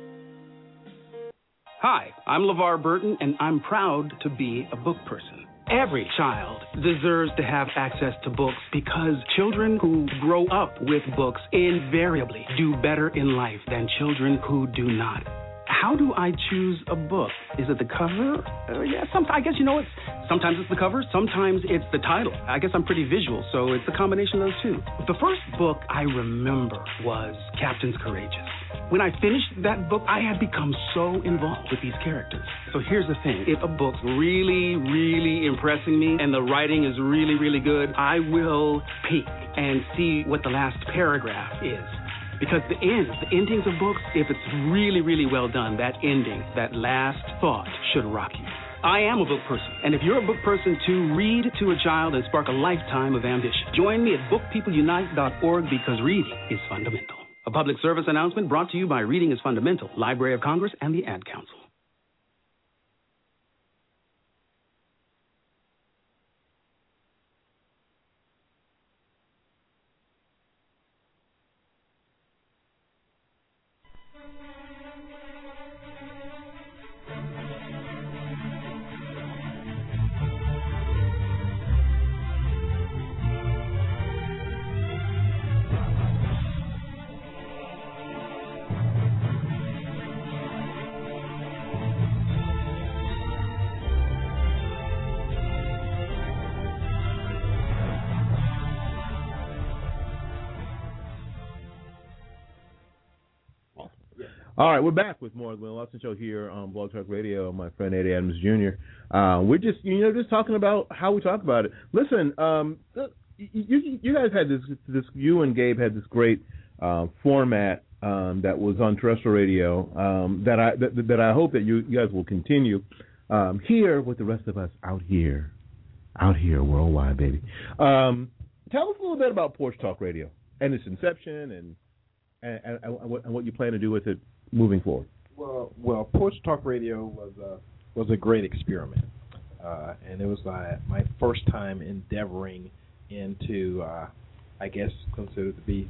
Hi, I'm LeVar Burton, and I'm proud to be a book person. Every child deserves to have access to books because children who grow up with books invariably do better in life than children who do not. How do I choose a book? Is it the cover? I guess, sometimes it's the cover, sometimes it's the title. I guess I'm pretty visual, so it's a combination of those two. The first book I remember was Captains Courageous. When I finished that book, I had become so involved with these characters. So here's the thing. If a book's really, really impressing me and the writing is really, really good, I will peek and see what the last paragraph is. Because the endings of books, if it's really, really well done, that ending, that last thought should rock you. I am a book person, and if you're a book person too, read to a child and spark a lifetime of ambition. Join me at bookpeopleunite.org because reading is fundamental. A public service announcement brought to you by Reading is Fundamental, Library of Congress, and the Ad Council. All right, we're back with more of the Will Lawson Show here on Blog Talk Radio. My friend Eddie Adams Jr. We're just, just talking about how we talk about it. Listen, you guys had this. You and Gabe had this great format that was on terrestrial radio that I hope that you guys will continue here with the rest of us out here worldwide, baby. Tell us a little bit about Porch Talk Radio and its inception and what you plan to do with it moving forward. Well, Porch Talk Radio was a great experiment, and it was my first time endeavoring into, I guess, considered to be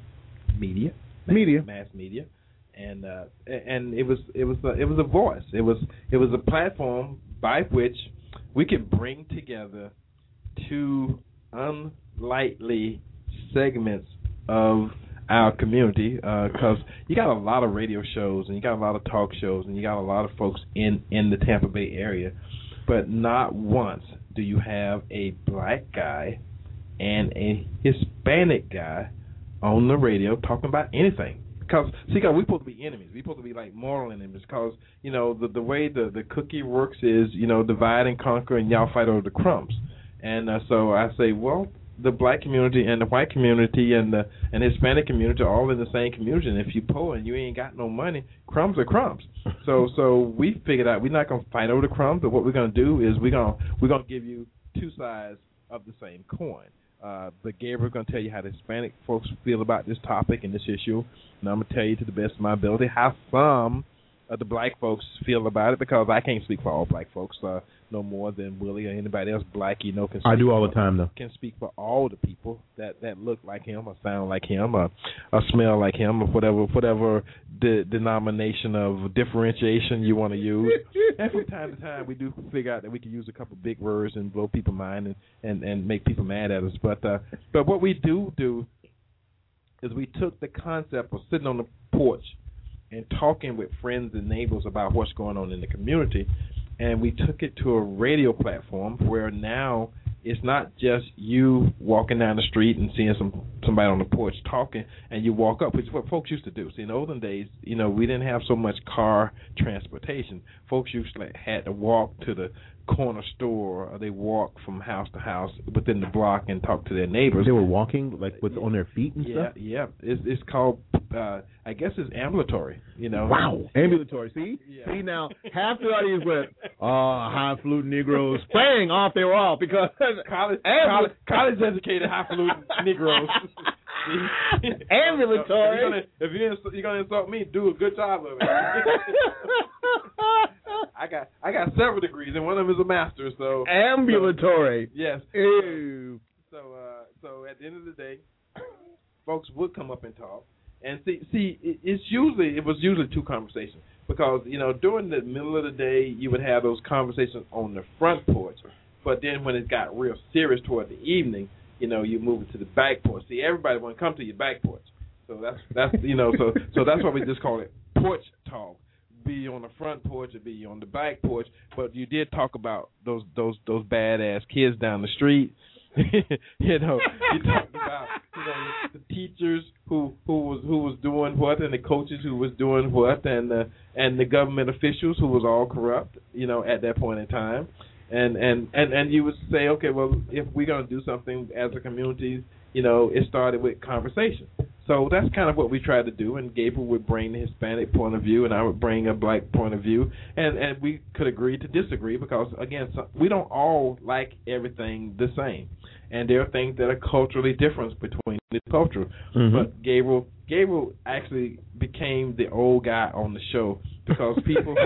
mass media, and it was a voice. It was a platform by which we could bring together two unlikely segments of our community, because you got a lot of radio shows and you got a lot of talk shows and you got a lot of folks in the Tampa Bay area, but not once do you have a black guy and a Hispanic guy on the radio talking about anything. Because we're supposed to be enemies. We're supposed to be like moral enemies. Because the way the cookie works is divide and conquer, and y'all fight over the crumbs. And so I say, well, the black community and the white community and the Hispanic community are all in the same community. And if you poor and you ain't got no money, crumbs are crumbs. So we figured out we're not gonna fight over the crumbs, but what we're gonna do is we're gonna give you two sides of the same coin. But Gabriel's gonna tell you how the Hispanic folks feel about this topic and this issue, and I'm gonna tell you to the best of my ability how some of the black folks feel about it, because I can't speak for all black folks no more than Willie or anybody else black can speak. I do all the time, though. Can speak for all the people that look like him or sound like him or smell like him or whatever the denomination of differentiation you want to use. And from time to time, we do figure out that we can use a couple big words and blow people's mind and make people mad at us. But what we do is we took the concept of sitting on the porch and talking with friends and neighbors about what's going on in the community, and we took it to a radio platform where now it's not just you walking down the street and seeing somebody on the porch talking and you walk up, which is what folks used to do. See, in the olden days, we didn't have so much car transportation. Folks usually had to walk to the corner store, or they walk from house to house within the block and talk to their neighbors. They were walking on their feet and stuff? Yeah. It's called, I guess it's ambulatory, Wow, ambulatory. See, now half the audience went, highfalutin Negroes, bang, off they were off, because college educated highfalutin Negroes. Ambulatory. If you're gonna insult me, do a good job of it. I got several degrees, and one of them is a master's. So ambulatory. Yes. Ew. So at the end of the day, folks would come up and talk, and see, it was usually two conversations, because during the middle of the day you would have those conversations on the front porch, But then when it got real serious toward the evening, you move it to the back porch. See, everybody want to come to your back porch. So that's so that's why we just call it porch talk. Be on the front porch or be on the back porch. But you did talk about those badass kids down the street. You talked about the teachers who was doing what, and the coaches who was doing what, and the government officials who was all corrupt, at that point in time. And you would say, okay, well, if we're gonna do something as a community, it started with conversation. So that's kind of what we tried to do, and Gabriel would bring the Hispanic point of view, and I would bring a black point of view, and we could agree to disagree because, again, we don't all like everything the same, and there are things that are culturally different between the culture. Mm-hmm. But Gabriel actually became the old guy on the show because people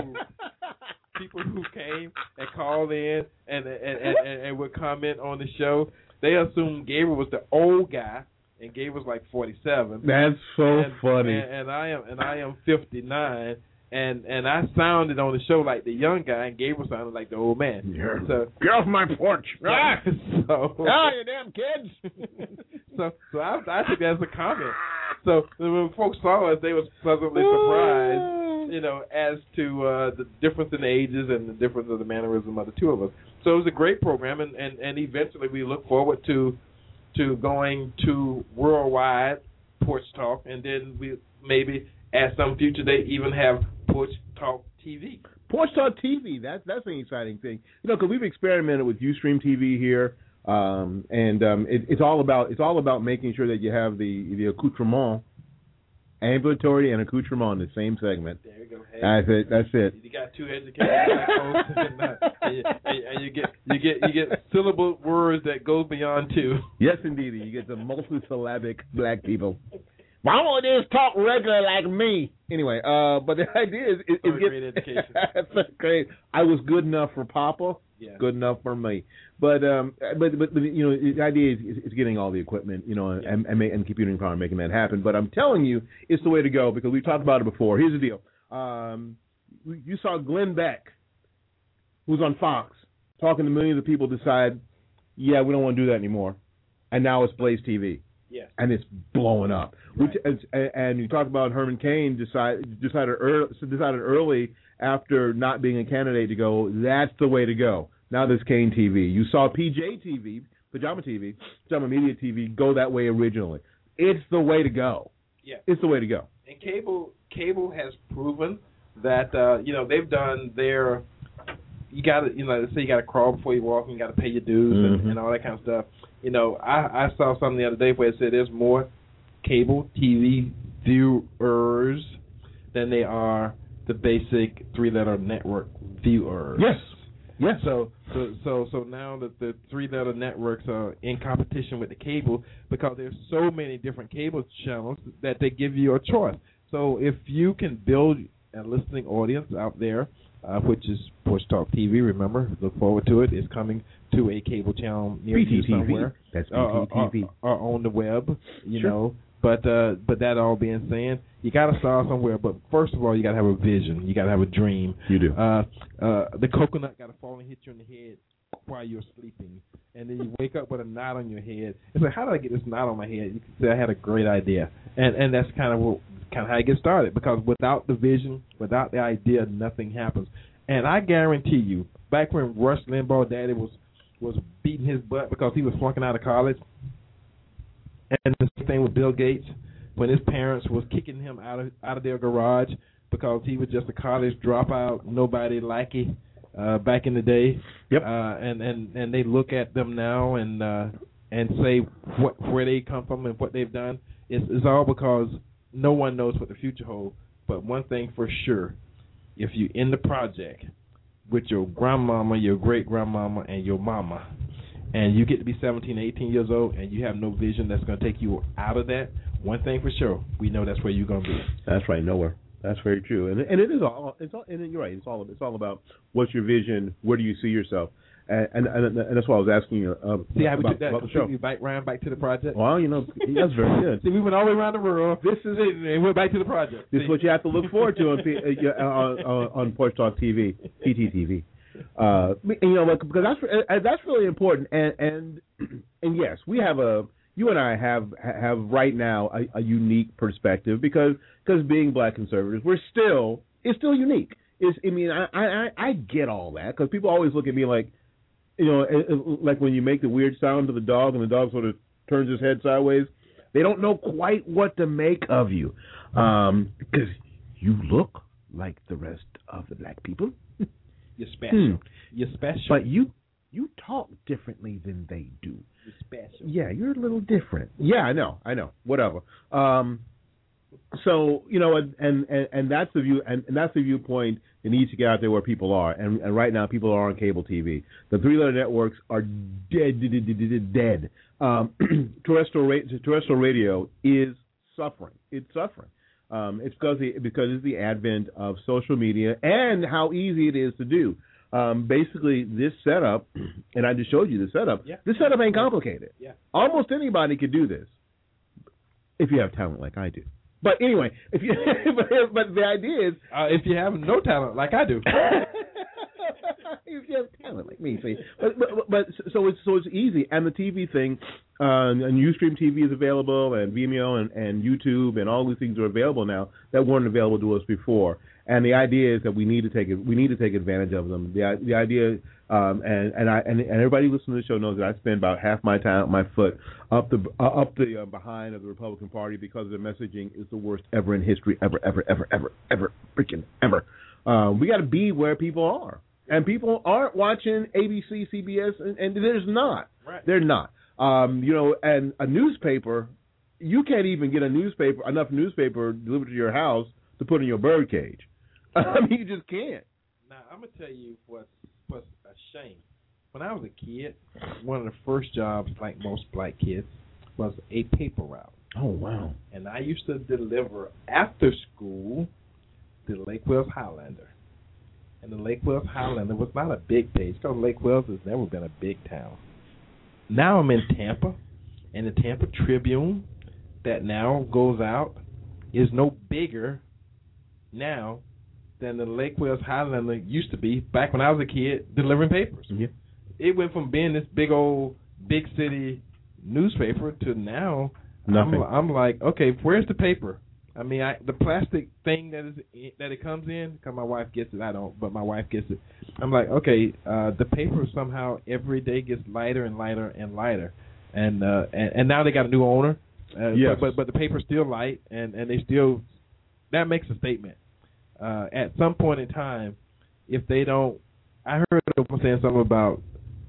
who came and called in and would comment on the show, they assumed Gabriel was the old guy. And Gabe was like 47. That's so funny. And I am 59. And I sounded on the show like the young guy, and Gabriel sounded like the old man. Yeah. So get off my porch! You damn kids! So I took that as a comment. So when folks saw us, they was pleasantly surprised, as to the difference in ages and the difference of the mannerism of the two of us. So it was a great program, and eventually we look forward to going to worldwide Porch Talk, and then we maybe at some future date even have Porch Talk TV. Porch Talk TV, that's an exciting thing. Because we've experimented with Ustream TV here, and it's all about making sure that you have the accoutrement, ambulatory and accoutrement in the same segment. There you go. Hey, that's it. You got two educated black folks, and you get syllable words that go beyond two. Yes, indeed. You get the multisyllabic black people. Why don't you just talk regular like me? Anyway, but the idea is great education. That's great. I was good enough for Papa. Yeah. Good enough for me. But the idea is getting all the equipment, and computing power and making that happen. But I'm telling you, it's the way to go because we've talked about it before. Here's the deal. You saw Glenn Beck, who's on Fox, talking to millions of people, decide, yeah, we don't want to do that anymore. And now it's Blaze TV. Yes. And it's blowing up. Right. And you talked about Herman Cain decided early after not being a candidate to go, that's the way to go. Now there's Cain TV. You saw PJ TV, Pajama Media TV, go that way originally. It's the way to go. Yeah. It's the way to go. And cable has proven that, they've done their, you got to, let's say you got to crawl before you walk and you got to pay your dues and all that kind of stuff. I saw something the other day where it said there's more cable TV viewers than they are the basic three-letter network viewers. Yes. Yes. So now that the three-letter networks are in competition with the cable because there's so many different cable channels that they give you a choice. So if you can build a listening audience out there, which is Porch Talk TV, remember, look forward to it. It's coming to a cable channel near you somewhere. That's PTTV. Or on the web, you know. But that all being said, you got to start somewhere. But first of all, you got to have a vision. You got to have a dream. You do. The coconut got to fall and hit you in the head while you're sleeping, and then you wake up with a knot on your head. It's like, how did I get this knot on my head? You can say I had a great idea, and that's kind of how you get started. Because without the vision, without the idea, nothing happens. And I guarantee you, back when Rush Limbaugh daddy was beating his butt because he was flunking out of college. And the same thing with Bill Gates, when his parents was kicking him out of their garage because he was just a college dropout, nobody likey back in the day. Yep. And they look at them now and say where they come from and what they've done. It's all because no one knows what the future holds. But one thing for sure, if you're in the project with your grandmama, your great-grandmama, and your mama, and you get to be 17, 18 years old, and you have no vision that's going to take you out of that, one thing for sure, we know that's where you're going to be. That's right, nowhere. That's very true, and it is all. And you're right. It's all about what's your vision. Where do you see yourself? And that's why I was asking you about the show. We ran back to the project. Well, that's very good. See, we went all the way around the world. This is it, and went back to the project. This is what you have to look forward to on Porch Talk TV, PTTV. Because that's really important. And yes, we have you and I have right now a unique perspective because being black conservatives, it's still unique. I get all that because people always look at me like, like when you make the weird sound to the dog and the dog sort of turns his head sideways. They don't know quite what to make of you because you look like the rest of the black people. You're special. You're special. But you talk differently than they do. You're special. Yeah, you're a little different. Yeah, I know. Whatever. So and that's the view, and that's the viewpoint that needs to get out there where people are. And right now, people are on cable TV. The three-letter networks are dead. Terrestrial radio is suffering. It's suffering. It's because it's the advent of social media and how easy it is to do. Basically, this setup, and I just showed you the setup. Yeah. This setup ain't complicated. Yeah. Almost anybody could do this if you have talent like I do. But anyway, but the idea is, if you have no talent like I do. If you have talent like me, see. But so it's easy, and the TV thing, and Ustream TV is available, and Vimeo and YouTube and all these things are available now that weren't available to us before. And the idea is that we need to take advantage of them. The idea, and everybody who listens to the show knows that I spend about half my time, my foot up the behind of the Republican Party because their messaging is the worst ever in history, ever, freaking ever. We got to be where people are. And people aren't watching ABC, CBS, and there's not. Right. They're not. And a newspaper, you can't even get enough newspaper delivered to your house to put in your bird cage. I mean, you just can't. Now, I'm going to tell you what's a shame. When I was a kid, one of the first jobs, like most black kids, was a paper route. Oh, wow. And I used to deliver after school the Lake Wales Highlander. And the Lake Wales Highlander was not a big page because Lake Wales has never been a big town. Now I'm in Tampa, and the Tampa Tribune that now goes out is no bigger now than the Lake Wales Highlander used to be back when I was a kid delivering papers. Yeah. It went from being this big city newspaper to now nothing. I'm like, okay, where's the paper? I mean, the plastic thing that it comes in, because my wife gets it, I don't, but my wife gets it. I'm like, okay, the paper somehow every day gets lighter and lighter and lighter, and now they got a new owner. Yes. But the paper's still light, and they still, that makes a statement. At some point in time, if they don't, I heard them saying something about,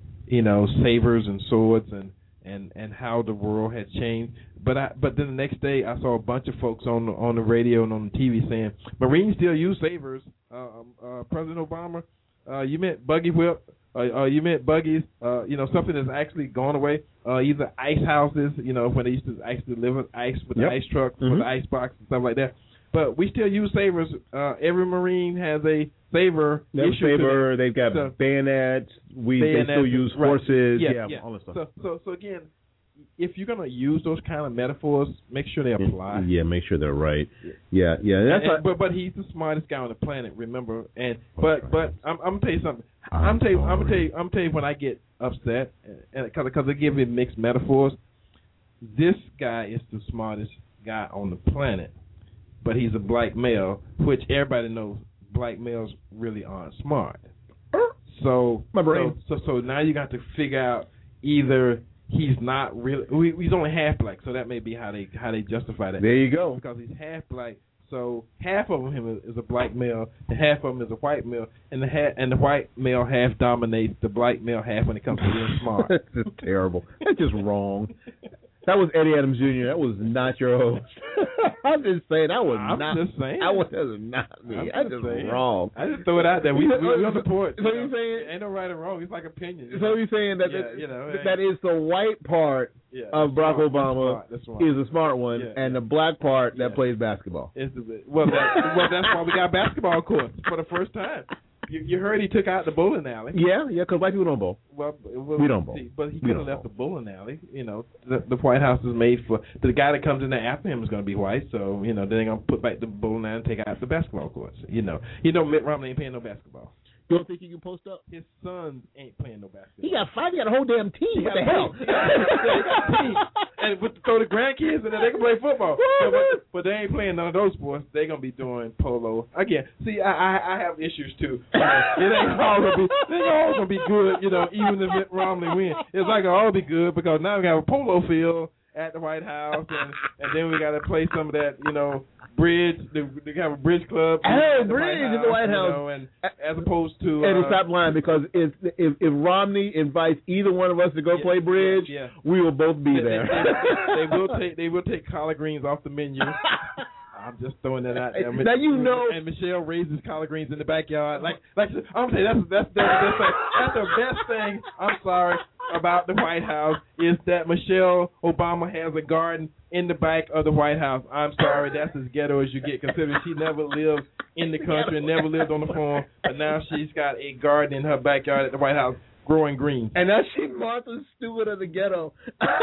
sabers and swords and how the world had changed. But then the next day I saw a bunch of folks on the radio and on the TV saying Marines still use sabers. President Obama, you meant buggy whip. You meant buggies. Something that's actually gone away. Either ice houses. When they used to actually deliver ice with the ice truck for the ice box and stuff like that. But we still use sabers. Every Marine has a saber. Saber. They've got bayonets. They still use horses. Yeah, all that stuff. So again, if you're gonna use those kind of metaphors, make sure they apply. Yeah, make sure they're right. Yeah. But he's the smartest guy on the planet. Remember, but I'm gonna tell you something. I'm gonna tell you when I get upset, and because they give me mixed metaphors. This guy is the smartest guy on the planet. But he's a black male, which everybody knows black males really aren't smart. So now you got to figure out either he's not really, he's only half black, so that may be how they justify that. There you go. Because he's half black, so half of him is a black male, and half of him is a white male, and the white male half dominates the black male half when it comes to being smart. That's terrible. That's just wrong. That was Eddie Adams Jr. That was not your host. I'm just saying that was not. I'm just saying. That was not me. That's just wrong. I just throw it out there. We support. So you're saying ain't no right or wrong. It's like opinion. So you're saying that that is the white part of Barack Obama is the smart one, and the black part that plays basketball. That's why we got basketball courts for the first time. You heard he took out the bowling alley. Yeah, because white people don't bowl. Well, we don't bowl. But he could have left the bowling alley. The White House is made for the guy that comes in there after him is going to be white. So then they're going to put back the bowling alley and take out the basketball courts. Mitt Romney ain't paying no basketball. don't think he can post up? His sons ain't playing no basketball. He got 5. He got a whole damn team. What the hell? And throw the grandkids in there, they can play football. But they ain't playing none of those sports. They gonna be doing polo again. See, I have issues too. It ain't all gonna be good. Even if Mitt Romney wins, it's like it'll all be good because now we have a polo field at the White House, and then we got to play some of that, bridge. They have a bridge club. Hey, bridge in the White House, and as opposed to. And stop lying because if Romney invites either one of us to go play bridge, we will both be there. They will take collard greens off the menu. I'm just throwing that out there. Now and Michelle raises collard greens in the backyard. Like I'm saying, that's the best thing. That's the best thing. I'm sorry about the White House is that Michelle Obama has a garden in the back of the White House. I'm sorry, that's as ghetto as you get, considering she never lived in the country and never lived on the farm, but now she's got a garden in her backyard at the White House growing greens. And now she's Martha Stewart of the ghetto.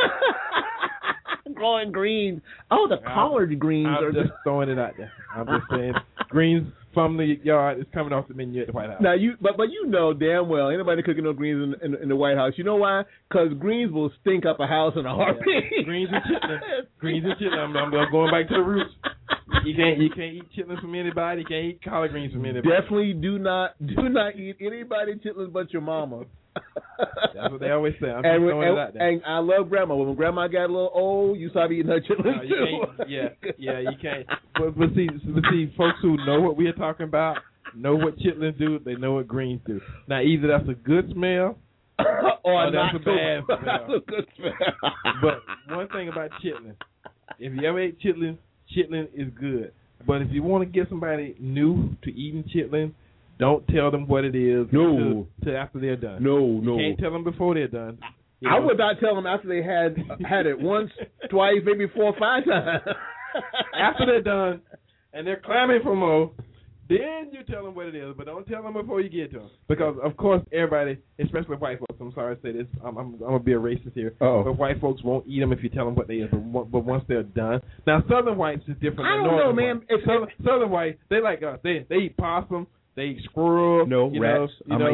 Growing greens. Oh, the collard greens. I'm just throwing it out there. I'm just saying, greens from the yard is coming off the menu at the White House. Now but you know damn well ain't nobody cooking no greens in the White House. You know why? Because greens will stink up a house in a heartbeat. Yeah. Greens and chitlins. I'm going back to the roots. You can't eat chitlins from anybody. You can't eat collard greens from anybody. Definitely do not eat anybody chitlins but your mama. That's what they always say. I'm just throwing it out there. And I love Grandma. When Grandma got a little old, you started eating her chitlins too. You can't. But see, folks who know what we are talking about know what chitlins do. They know what greens do. Now, either that's a good smell or that's a bad smell. That's a good smell. But one thing about chitlins, if you ever ate chitlins is good. But if you want to get somebody new to eating chitlins, don't tell them what it is until after they're done. No. You can't tell them before they're done. I would not tell them after they had it once, twice, maybe 4 or 5 times. After they're done and they're clamoring for more, then you tell them what it is. But don't tell them before you get to them. Because, of course, everybody, especially white folks, I'm sorry to say this, I'm going to be a racist here, but white folks won't eat them if you tell them what they is. But once they're done. Now, Southern whites is different than Northern whites. Southern whites, they like us. They eat possum. They eat squirrel. Rats.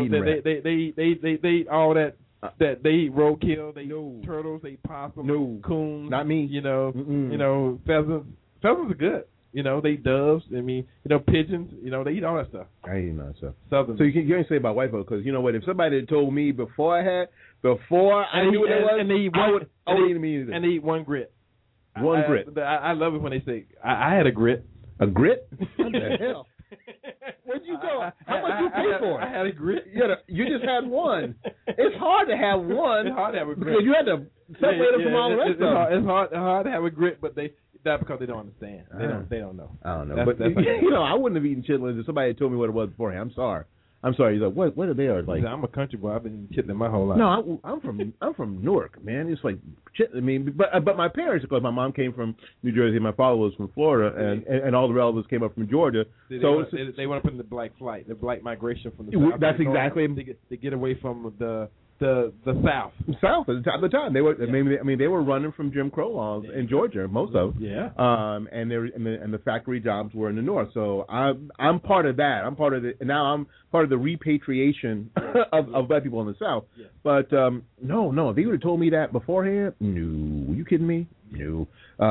They eat all that. That they eat roadkill. They eat turtles. They eat possum. Coons. Not me. Pheasants. Pheasants are good. They eat doves. Pigeons. They eat all that stuff. I ain't none stuff. Southern. So you ain't say about white folks because you know what? If somebody had told me before I knew what it was, and they eat one, I would eat them either. And they eat one grit. Grit. I love it when they say I had a grit. A grit? What the hell? Where'd you go? How much you pay for it? I had a grit. You just had one. It's hard to have one. It's hard to have a grit. Because you had to separate them from all the rest of them. It's hard to have a grit, but that's because they don't understand. They don't know. I don't know. I wouldn't have eaten chitlins if somebody had told me what it was beforehand. I'm sorry. He's like, what are they like? I'm a country boy. I've been eating chitlins my whole life. No, I'm from Newark, man. It's like but my parents, because my mom came from New Jersey, and my father was from Florida, and all the relatives came up from Georgia. They went up in the black flight, the black migration from the South. That's exactly to get away from the South. South at the time. They were they were running from Jim Crow laws in Georgia, most of them. Yeah. And the factory jobs were in the north. So I'm part of that. I'm part of I'm part of the repatriation of black people in the South. Yeah. But no, if they would have told me that beforehand, no. Are you kidding me? No.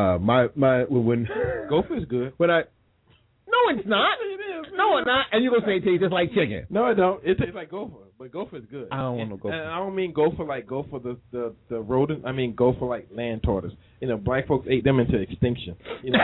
When Gopher is good. No, it's not. It is. No, it's not. And you're gonna say it tastes just like chicken. No, it don't. It tastes like gopher, but gopher is good. I don't want no gopher. And I don't mean gopher like gopher the rodent. I mean gopher like land tortoise. Black folks ate them into extinction.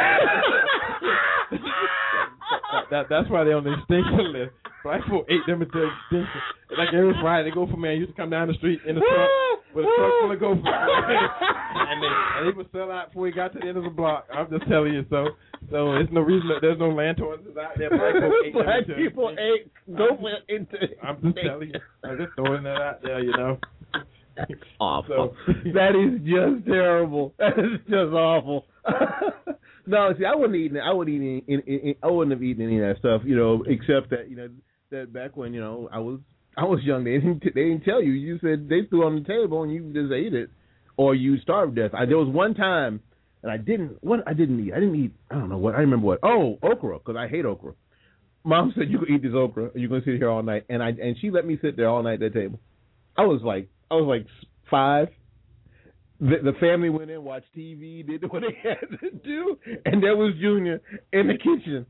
That's why they're on the extinction list. Black folk ate them into extinction. Like every Friday, the gopher man used to come down the street in a truck with a truck full of gophers, and he would sell out before he got to the end of the block. I'm just telling you so. So it's no reason that there's no land tortoises out there. Black people ate gopher into. I'm just telling you. I'm just throwing that out there. Awful. That is just terrible. That is just awful. No, see, I wouldn't have eaten any of that stuff, except that that back when I was young, they didn't tell you. You said they threw it on the table and you just ate it, or you starved to death. There was one time, and I didn't eat. I don't know what. I remember what. Oh, okra, because I hate okra. Mom said, you can eat this okra. You're going to sit here all night. And she let me sit there all night at that table. I was like 5. The family went in, watched TV, did what they had to do, and there was Junior in the kitchen.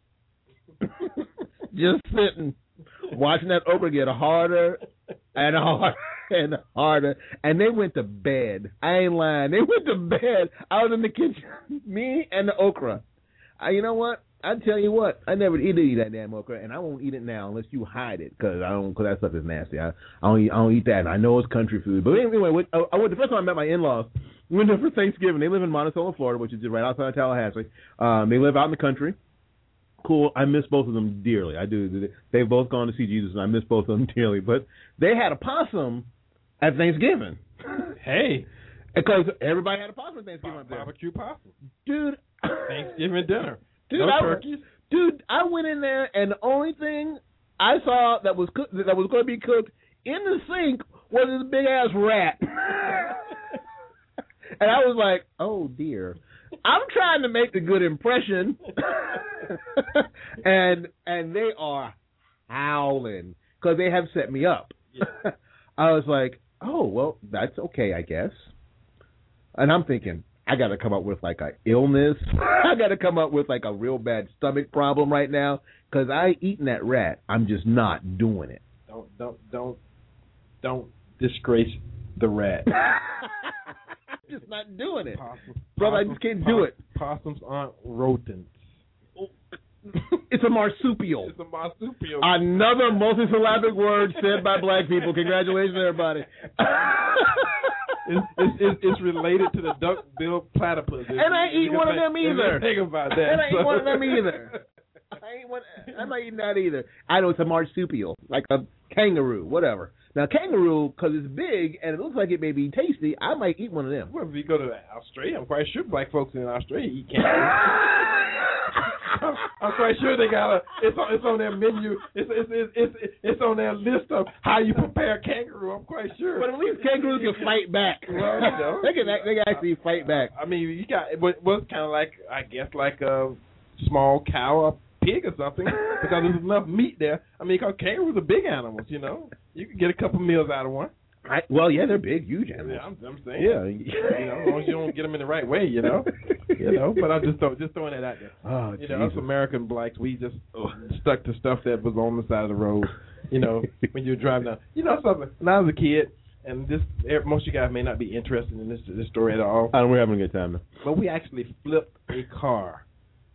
Just sitting, watching that okra get harder and harder and harder. And they went to bed. I ain't lying. They went to bed. I was in the kitchen, me and the okra. You know what? I tell you what, I never eat that damn okra, and I won't eat it now unless you hide it, because that stuff is nasty. I don't eat that. And I know it's country food, but anyway, the first time I met my in-laws, we went there for Thanksgiving. They live in Monticello, Florida, which is right outside of Tallahassee. They live out in the country. Cool. I miss both of them dearly. I do. They've both gone to see Jesus, and I miss both of them dearly. But they had a possum at Thanksgiving. Hey. Because everybody had a possum at Thanksgiving up there. Barbecue possum. Dude. Thanksgiving dinner. Dude, no turkeys. Dude, I went in there, and the only thing I saw that was going to be cooked in the sink was this big-ass rat. And I was like, oh, dear. I'm trying to make a good impression. and they are howling because they have set me up. Yeah. I was like, oh, well, that's okay, I guess. And I'm thinking, I got to come up with like an illness. I got to come up with like a real bad stomach problem right now because I ain't eating that rat. I'm just not doing it. Don't disgrace the rat. I'm just not doing it, brother. I just can't do it. Possums aren't rodents. It's a marsupial. It's a marsupial. Another multisyllabic word said by black people. Congratulations, everybody. It's related to the duck-billed platypus. And I ain't one of them either. Think about that. And I ain't one of them either. I'm not eating that either. I know it's a marsupial, like a kangaroo, whatever. Now, kangaroo, because it's big and it looks like it may be tasty, I might eat one of them. Well, if you go to Australia, I'm quite sure black folks in Australia eat kangaroo. I'm quite sure they got it's on their menu. It's on their list of how you prepare kangaroo. I'm quite sure. But at least kangaroos can fight back. Well, you know, they can actually fight back. I mean, you got what's kind of like, I guess, like a small cow or pig or something, because there's enough meat there. I mean, because kangaroos are big animals, you know. You can get a couple meals out of one. Well, yeah, they're big, huge animals. Yeah, I'm saying. Yeah, you know, as long as you don't get them in the right way, you know. But I'm just throwing that out there. Oh, you know, us American blacks, we just stuck to stuff that was on the side of the road. You know, when you're driving down. You know something? When I was a kid, and most of you guys may not be interested in this story at all. We're having a good time, though. But we actually flipped a car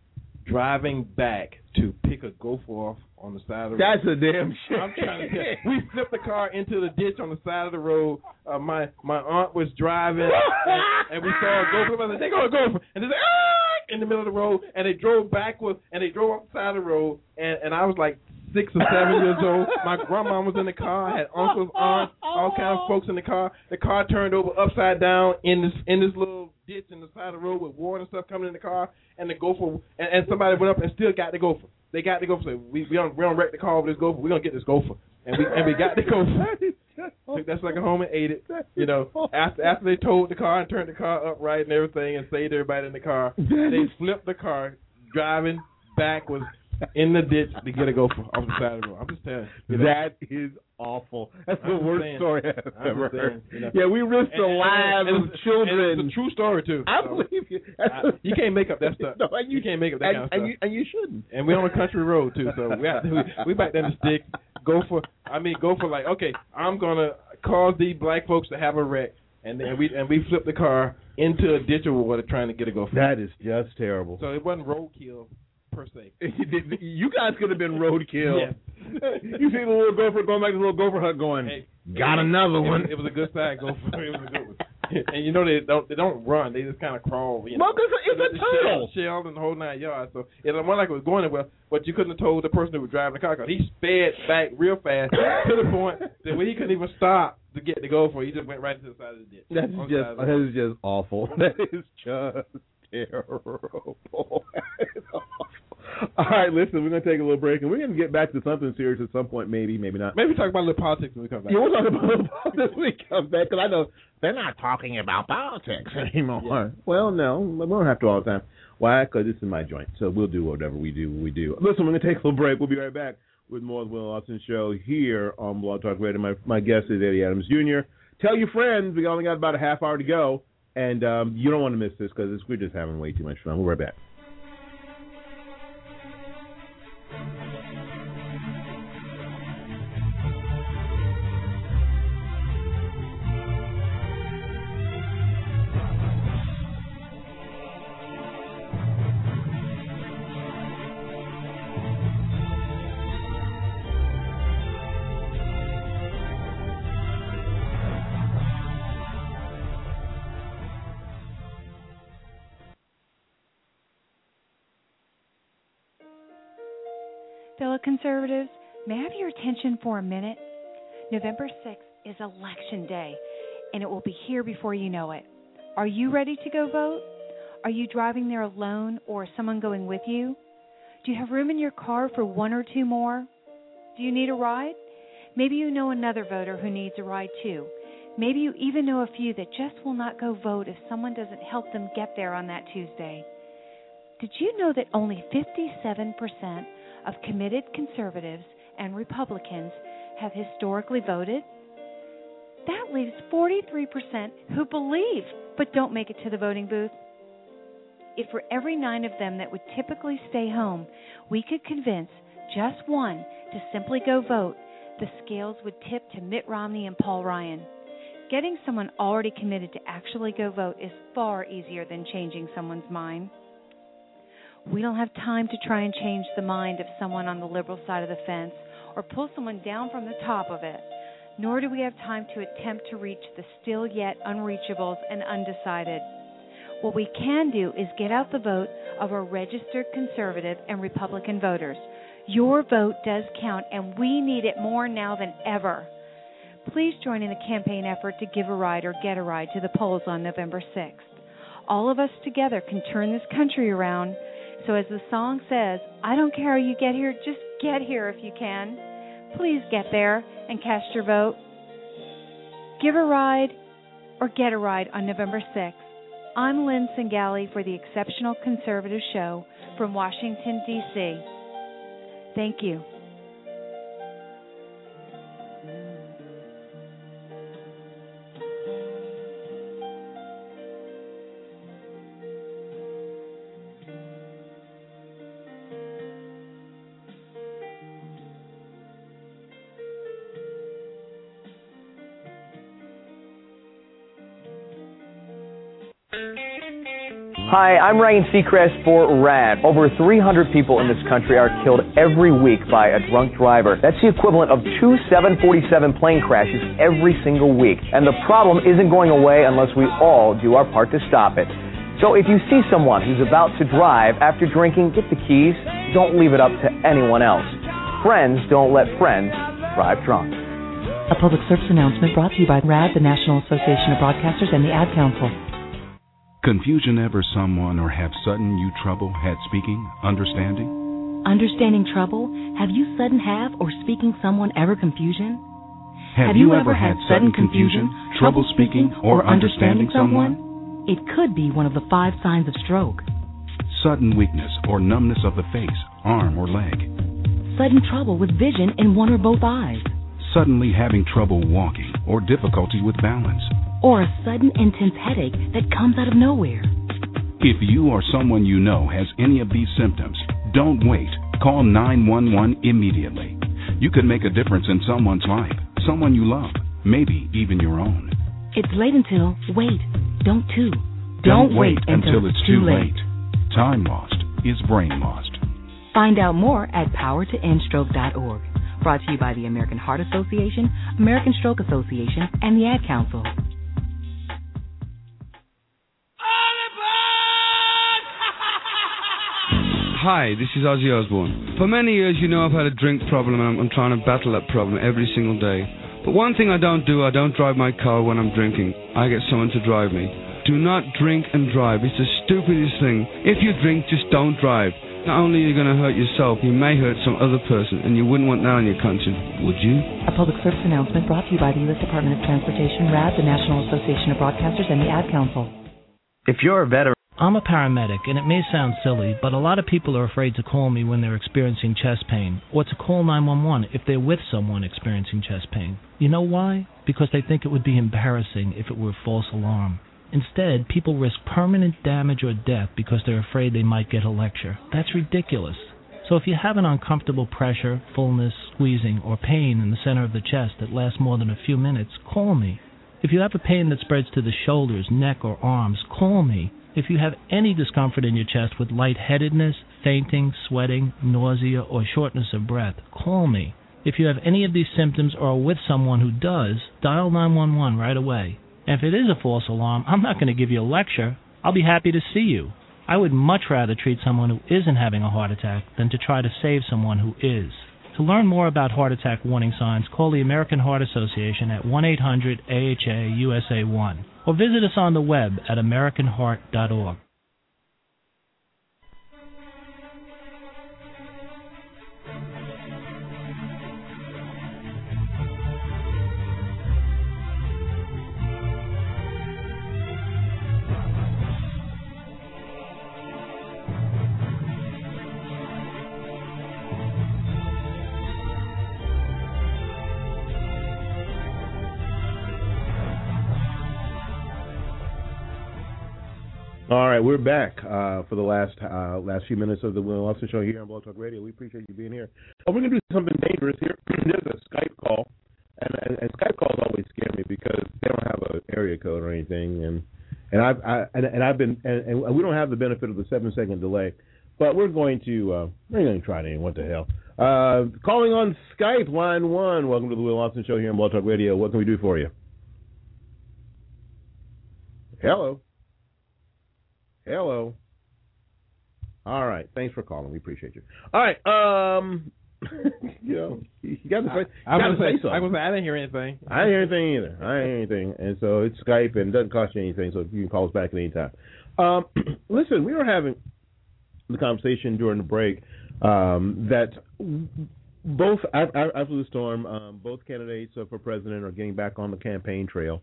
driving back to pick a gopher off on the side of the road. That's a damn shame. I'm trying to tell you. We flipped the car into the ditch on the side of the road. My aunt was driving, and we saw a gopher. I said, "They got a gopher," and they said, "Ah!" in the middle of the road, and they drove backwards, and they drove up the side of the road, and I was like 6 or 7 years old. My grandma was in the car. I had uncles, aunts, all kinds of folks in the car. The car turned over upside down in this little ditch in the side of the road with water and stuff coming in the car, and the gopher, and somebody went up and still got the gopher. They got the gopher. So we don't wreck the car with this gopher. We're gonna get this gopher, and we got the gopher. Took that sucker home and ate it. You know, after they towed the car and turned the car upright and everything and saved everybody in the car, they flipped the car driving backwards in the ditch to get a gopher off the side of the road. I'm just telling you. That is awful. That's the worst story I've ever heard. You know. Yeah, we risked the lives of children. It's a true story, too. I believe you. You can't make up that stuff. No, you can't make up that kind of stuff. And you shouldn't. And we're on a country road, too, so we back there to stick. Go for like, okay, I'm going to cause these black folks to have a wreck. And then we flipped the car into a ditch of water trying to get a gopher. That is just terrible. So it wasn't roadkill per se. You guys could have been roadkill. Yeah. You see the little gopher going back to the little gopher hut going, hey, got another one. It was a good side gopher. It was a good one. And you know they don't run. They just kind of crawl. You know? Well, it's a turtle. Shelled in the whole 9 yards. So it was more like it was going well, but you couldn't have told the person who was driving the car because he sped back real fast to the point that when he couldn't even stop to get the gopher, he just went right to the side of the ditch. That is just awful. That is just terrible. All right, listen, we're going to take a little break, and we're going to get back to something serious at some point, maybe not. Maybe talk about a little politics when we come back. Yeah, we'll talk about a little politics when we come back, because I know they're not talking about politics anymore. Yeah. Well, no, we don't have to all the time. Why? Because this is my joint, so we'll do whatever we do. Listen, we're going to take a little break. We'll be right back with more of the Willie Lawson Show here on Blog Talk Radio. My guest is Eddie Adams Jr. Tell your friends. We only got about a half hour to go, and you don't want to miss this because we're just having way too much fun. We'll be right back. Fellow conservatives, may I have your attention for a minute? November 6th is Election Day, and it will be here before you know it. Are you ready to go vote? Are you driving there alone or is someone going with you? Do you have room in your car for one or two more? Do you need a ride? Maybe you know another voter who needs a ride too. Maybe you even know a few that just will not go vote if someone doesn't help them get there on that Tuesday. Did you know that only 57% of committed conservatives and Republicans have historically voted? That leaves 43% who believe but don't make it to the voting booth. If for every 9 of them that would typically stay home, we could convince just one to simply go vote, the scales would tip to Mitt Romney and Paul Ryan. Getting someone already committed to actually go vote is far easier than changing someone's mind. We don't have time to try and change the mind of someone on the liberal side of the fence or pull someone down from the top of it, nor do we have time to attempt to reach the still yet unreachables and undecided. What we can do is get out the vote of our registered conservative and Republican voters. Your vote does count, and we need it more now than ever. Please join in the campaign effort to give a ride or get a ride to the polls on November 6th. All of us together can turn this country around. So as the song says, I don't care how you get here, just get here if you can. Please get there and cast your vote. Give a ride or get a ride on November 6th. I'm Lynn Singali for the Exceptional Conservative Show from Washington, D.C. Thank you. Hi, I'm Ryan Seacrest for RAD. Over 300 people in this country are killed every week by a drunk driver. That's the equivalent of 2 747 plane crashes every single week. And the problem isn't going away unless we all do our part to stop it. So if you see someone who's about to drive after drinking, get the keys. Don't leave it up to anyone else. Friends don't let friends drive drunk. A public service announcement brought to you by RAD, the National Association of Broadcasters, and the Ad Council. Confusion ever someone or have sudden you trouble had speaking, understanding? Understanding trouble? Have you sudden have or speaking someone ever confusion? Have you ever had sudden confusion, trouble speaking, or understanding someone? It could be one of the 5 signs of stroke. Sudden weakness or numbness of the face, arm, or leg. Sudden trouble with vision in one or both eyes. Suddenly having trouble walking or difficulty with balance. Or a sudden intense headache that comes out of nowhere. If you or someone you know has any of these symptoms, don't wait. Call 911 immediately. You could make a difference in someone's life, someone you love, maybe even your own. It's late until, wait, don't too. Don't wait until it's too late. Time lost is brain lost. Find out more at powertoendstroke.org. Brought to you by the American Heart Association, American Stroke Association, and the Ad Council. Hi, this is Ozzy Osbourne. For many years, you know I've had a drink problem and I'm trying to battle that problem every single day. But one thing I don't drive my car when I'm drinking. I get someone to drive me. Do not drink and drive. It's the stupidest thing. If you drink, just don't drive. Not only are you going to hurt yourself, you may hurt some other person, and you wouldn't want that on your conscience, would you? A public service announcement brought to you by the U.S. Department of Transportation, RAD, the National Association of Broadcasters, and the Ad Council. If you're a veteran... I'm a paramedic, and it may sound silly, but a lot of people are afraid to call me when they're experiencing chest pain, or to call 911 if they're with someone experiencing chest pain. You know why? Because they think it would be embarrassing if it were a false alarm. Instead, people risk permanent damage or death because they're afraid they might get a lecture. That's ridiculous. So if you have an uncomfortable pressure, fullness, squeezing, or pain in the center of the chest that lasts more than a few minutes, call me. If you have a pain that spreads to the shoulders, neck, or arms, call me. If you have any discomfort in your chest with lightheadedness, fainting, sweating, nausea, or shortness of breath, call me. If you have any of these symptoms or are with someone who does, dial 911 right away. And if it is a false alarm, I'm not going to give you a lecture. I'll be happy to see you. I would much rather treat someone who isn't having a heart attack than to try to save someone who is. To learn more about heart attack warning signs, call the American Heart Association at 1-800-AHA-USA1 or visit us on the web at americanheart.org. All right, we're back for the last few minutes of the Will Lawson Show here on Blog Talk Radio. We appreciate you being here. We're going to do something dangerous here. There's a Skype call, and Skype calls always scare me because they don't have an area code or anything, and we don't have the benefit of the 7-second delay, but we're going to try it anyway. What the hell? Calling on Skype, line 1. Welcome to the Will Lawson Show here on Blog Talk Radio. What can we do for you? Hello. Hello. All right. Thanks for calling. We appreciate you. All right. You got to say something. I didn't hear anything. I didn't hear anything either. And so it's Skype and it doesn't cost you anything, so you can call us back at any time. Listen, we were having the conversation during the break that both after the storm, both candidates for president are getting back on the campaign trail,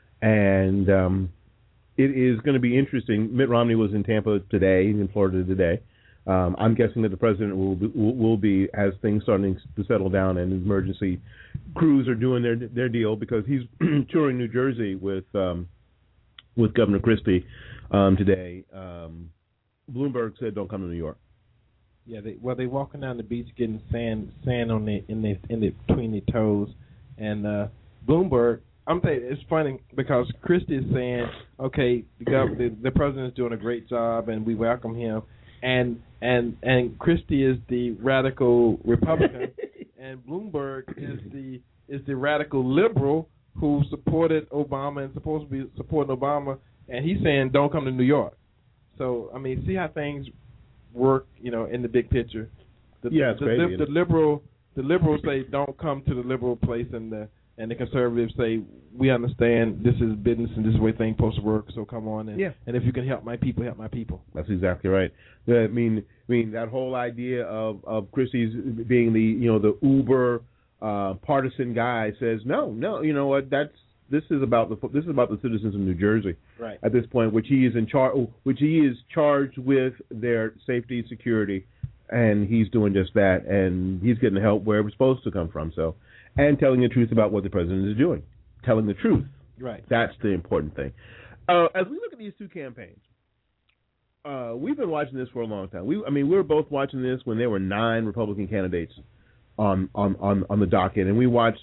and it is going to be interesting. Mitt Romney was in Tampa today, in Florida today. I'm guessing that the president will be as things starting to settle down and emergency crews are doing their deal, because he's touring New Jersey with Governor Christie today. Bloomberg said don't come to New York. Yeah, they're walking down the beach getting sand on between their toes, and Bloomberg. I'm saying it's funny because Christie is saying, okay, the president is doing a great job and we welcome him, and Christie is the radical Republican, and Bloomberg is the radical liberal who supported Obama and supposed to be supporting Obama, and he's saying don't come to New York. So I mean, see how things work, in the big picture. It's crazy. The liberals say don't come to the liberal place, and the conservatives say we understand this is business and this is the way things supposed to work. So come on, and if you can help my people, help my people. That's exactly right. I mean that whole idea of Christie's being the uber partisan guy says no. You know what? This is about the citizens of New Jersey, right? At this point, which he is charged with their safety, security, and he's doing just that, and he's getting the help where it's supposed to come from. So. And telling the truth about what the president is doing. Telling the truth. Right. That's the important thing. As we look at these two campaigns, we've been watching this for a long time. We were both watching this when there were 9 Republican candidates on the docket, and we watched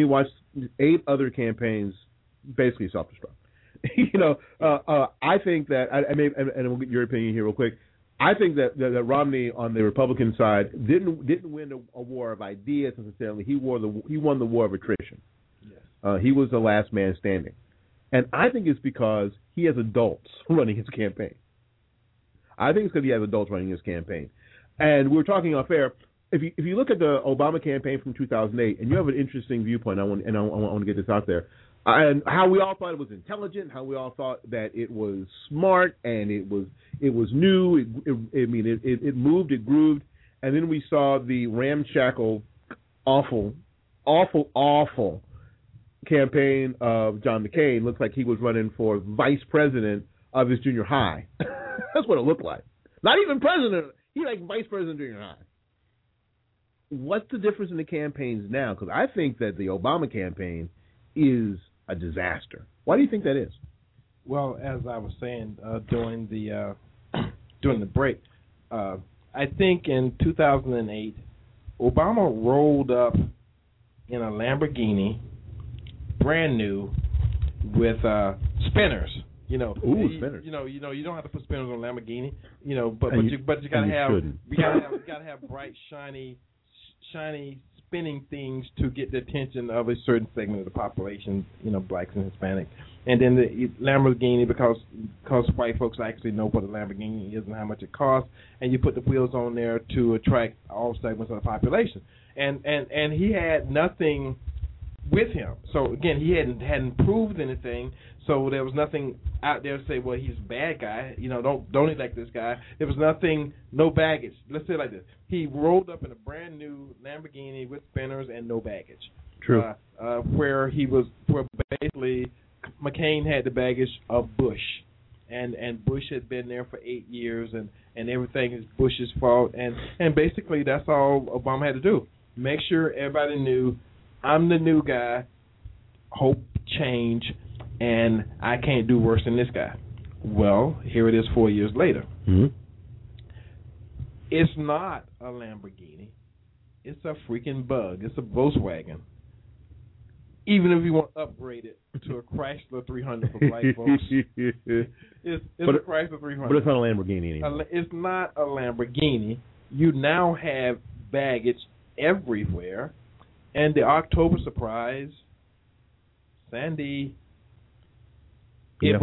8 other campaigns basically self-destruct. I think that, and we'll get your opinion here real quick. I think that Romney on the Republican side didn't win a war of ideas necessarily. He won the war of attrition. Yes. He was the last man standing, and I think it's because he has adults running his campaign. And we were talking off air. If you look at the Obama campaign from 2008, and you have an interesting viewpoint, I want to get this out there. And how we all thought it was intelligent, how we all thought that it was smart, and it was new. It moved, it grooved, and then we saw the ramshackle, awful campaign of John McCain. Looks like he was running for vice president of his junior high. That's what it looked like. Not even president. He like vice president of junior high. What's the difference in the campaigns now? Because I think that the Obama campaign is a disaster. Why do you think that is? Well, as I was saying during the break, I think in 2008, Obama rolled up in a Lamborghini, brand new, with spinners. Spinners. You don't have to put spinners on a Lamborghini. But you gotta have bright, shiny spinning things to get the attention of a certain segment of the population, blacks and Hispanics. And then the Lamborghini, because white folks actually know what a Lamborghini is and how much it costs, and you put the wheels on there to attract all segments of the population. And he had nothing with him. So again, he hadn't proved anything. So there was nothing out there to say, well, he's a bad guy. Don't elect this guy. There was nothing, no baggage. Let's say it like this: he rolled up in a brand new Lamborghini with spinners and no baggage. True. Where basically McCain had the baggage of Bush, and Bush had been there for 8 years, and everything is Bush's fault, and basically that's all Obama had to do: make sure everybody knew I'm the new guy, hope change, and I can't do worse than this guy. Well, here it is 4 years later. Mm-hmm. It's not a Lamborghini. It's a freaking Bug. It's a Volkswagen. Even if you want to upgrade it to a Chrysler 300 for black folks, it's a Chrysler 300. But it's not a Lamborghini anymore. It's not a Lamborghini. You now have baggage everywhere, and the October surprise, Sandy. It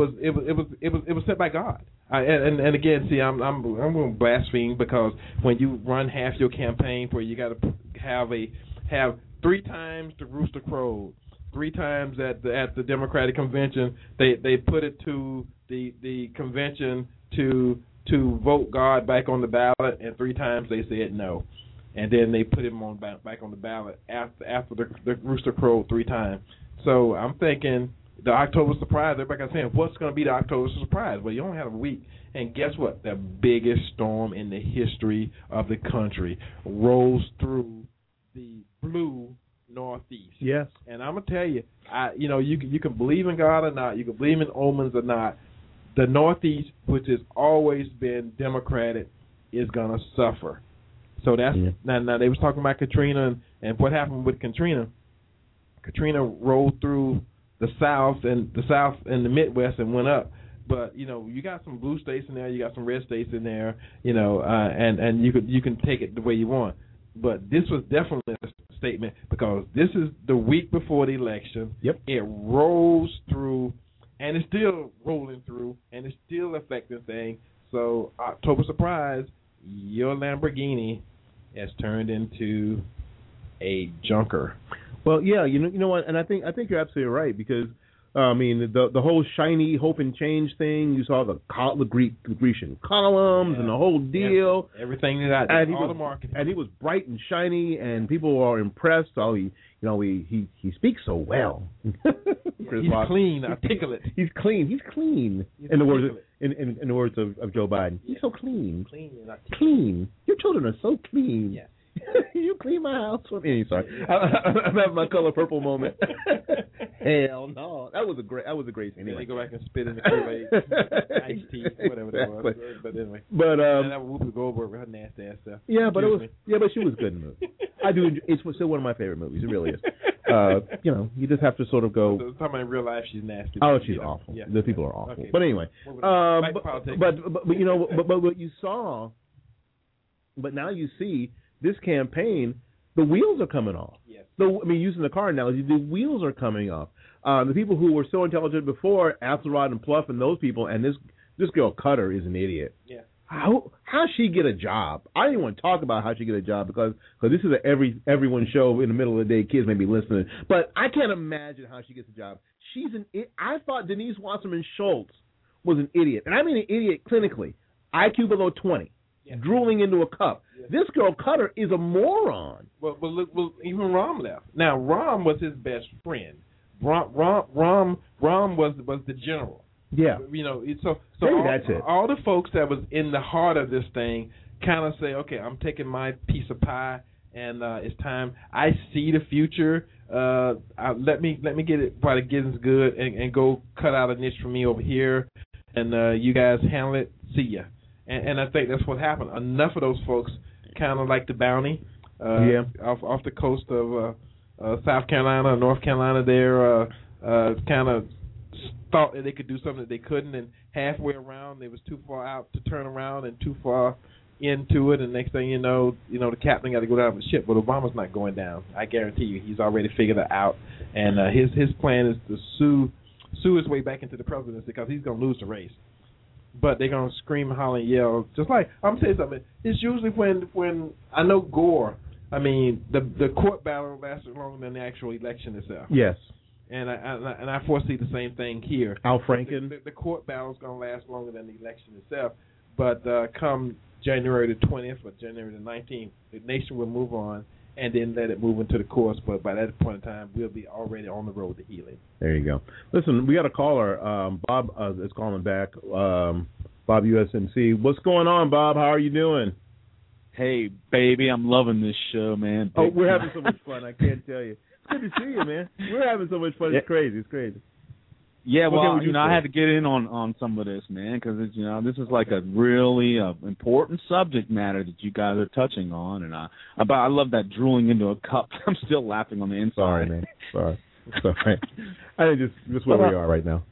was set by God. And again, see, I'm going to blaspheme, because when you run half your campaign where you got to have 3 times the rooster crowed, 3 times at the Democratic convention, they put it to the convention to vote God back on the ballot, and 3 times they said no, and then they put him back on the ballot after the rooster crowed 3 times. So I'm thinking, the October surprise, everybody's saying, what's going to be the October surprise? Well, you only have a week. And guess what? The biggest storm in the history of the country rolls through the blue Northeast. Yes. And I'm going to tell you, you can believe in God or not, you can believe in omens or not, the Northeast, which has always been Democratic, is going to suffer. So that's now they was talking about Katrina and what happened with Katrina. Katrina rolled through the South and the Midwest and went up, but you got some blue states in there, you got some red states in there, and you can take it the way you want. But this was definitely a statement, because this is the week before the election. Yep. It rolls through, and it's still rolling through, and it's still affecting things. So October surprise, your Lamborghini has turned into a junker. Well, yeah, you know what, and I think you're absolutely right, because the whole shiny hope and change thing. You saw the Grecian columns and the whole deal. Everything that all the marketing, and he was bright and shiny, and people are impressed. So he speaks so well. He's clean, articulate. He's clean. In the words of Joe Biden, he's so clean. Clean. Your children are so clean. Yeah. You clean my house for me. Sorry, I'm having my color purple moment. Hell no, that was a great scene. Anyway, they go back and spit in the Kool-Aid, iced tea, whatever exactly. it was. But anyway, and that Whoopi Goldberg with her nasty ass stuff. Yeah, but she was good in the movie. I do. It's still one of my favorite movies. It really is. You just have to sort of go. So talking about in real life, she's nasty. Oh, she's awful. Yeah. The people are awful. Okay. But anyway, back to politics. But what you saw, but now you see. This campaign, the wheels are coming off. Yes. Using the car analogy, the wheels are coming off. The people who were so intelligent before, Axelrod and Pluff and those people, and this girl Cutter is an idiot. Yeah. how she get a job? I don't even want to talk about how she get a job because this is everyone show in the middle of the day. Kids may be listening, but I can't imagine how she gets a job. I thought Denise Wasserman Schultz was an idiot, and I mean an idiot clinically. IQ below 20, drooling into a cup. This girl Cutter is a moron. Well, even Rahm left. Now Rahm was his best friend. Rahm was the general. Yeah. You know, so maybe that's it. All the folks that was in the heart of this thing kind of say, okay, I'm taking my piece of pie, and it's time. I see the future. Let me get it while it gets good, and go cut out a niche for me over here, and you guys handle it. See ya. And I think that's what happened. Enough of those folks, kind of like the bounty, off the coast of South Carolina, North Carolina. There, kind of thought that they could do something that they couldn't, and halfway around they was too far out to turn around and too far into it, and next thing you know the captain got to go down with the ship. But Obama's not going down. I guarantee you, he's already figured it out, and his plan is to sue his way back into the presidency because he's going to lose the race. But they're going to scream, holler, and yell. Just like, I'm saying something. It's usually when I know Gore, I mean, the court battle lasted longer than the actual election itself. Yes. And I foresee the same thing here. Al Franken. The court battle is going to last longer than the election itself. But come January the 20th or January the 19th, the nation will move on and then let it move into the course. But by that point in time, we'll be already on the road to healing. There you go. Listen, we got a caller. Bob is calling back. Bob USMC. What's going on, Bob? How are you doing? Hey, baby, I'm loving this show, man. Oh, we're having so much fun. I can't tell you. It's good to see you, man. We're having so much fun. It's crazy. It's crazy. Yeah, well, I had to get in on some of this, man, because this is like a really important subject matter that you guys are touching on, and I love that drooling into a cup. I'm still laughing on the inside. Sorry, man. Sorry. I think just where we are right now.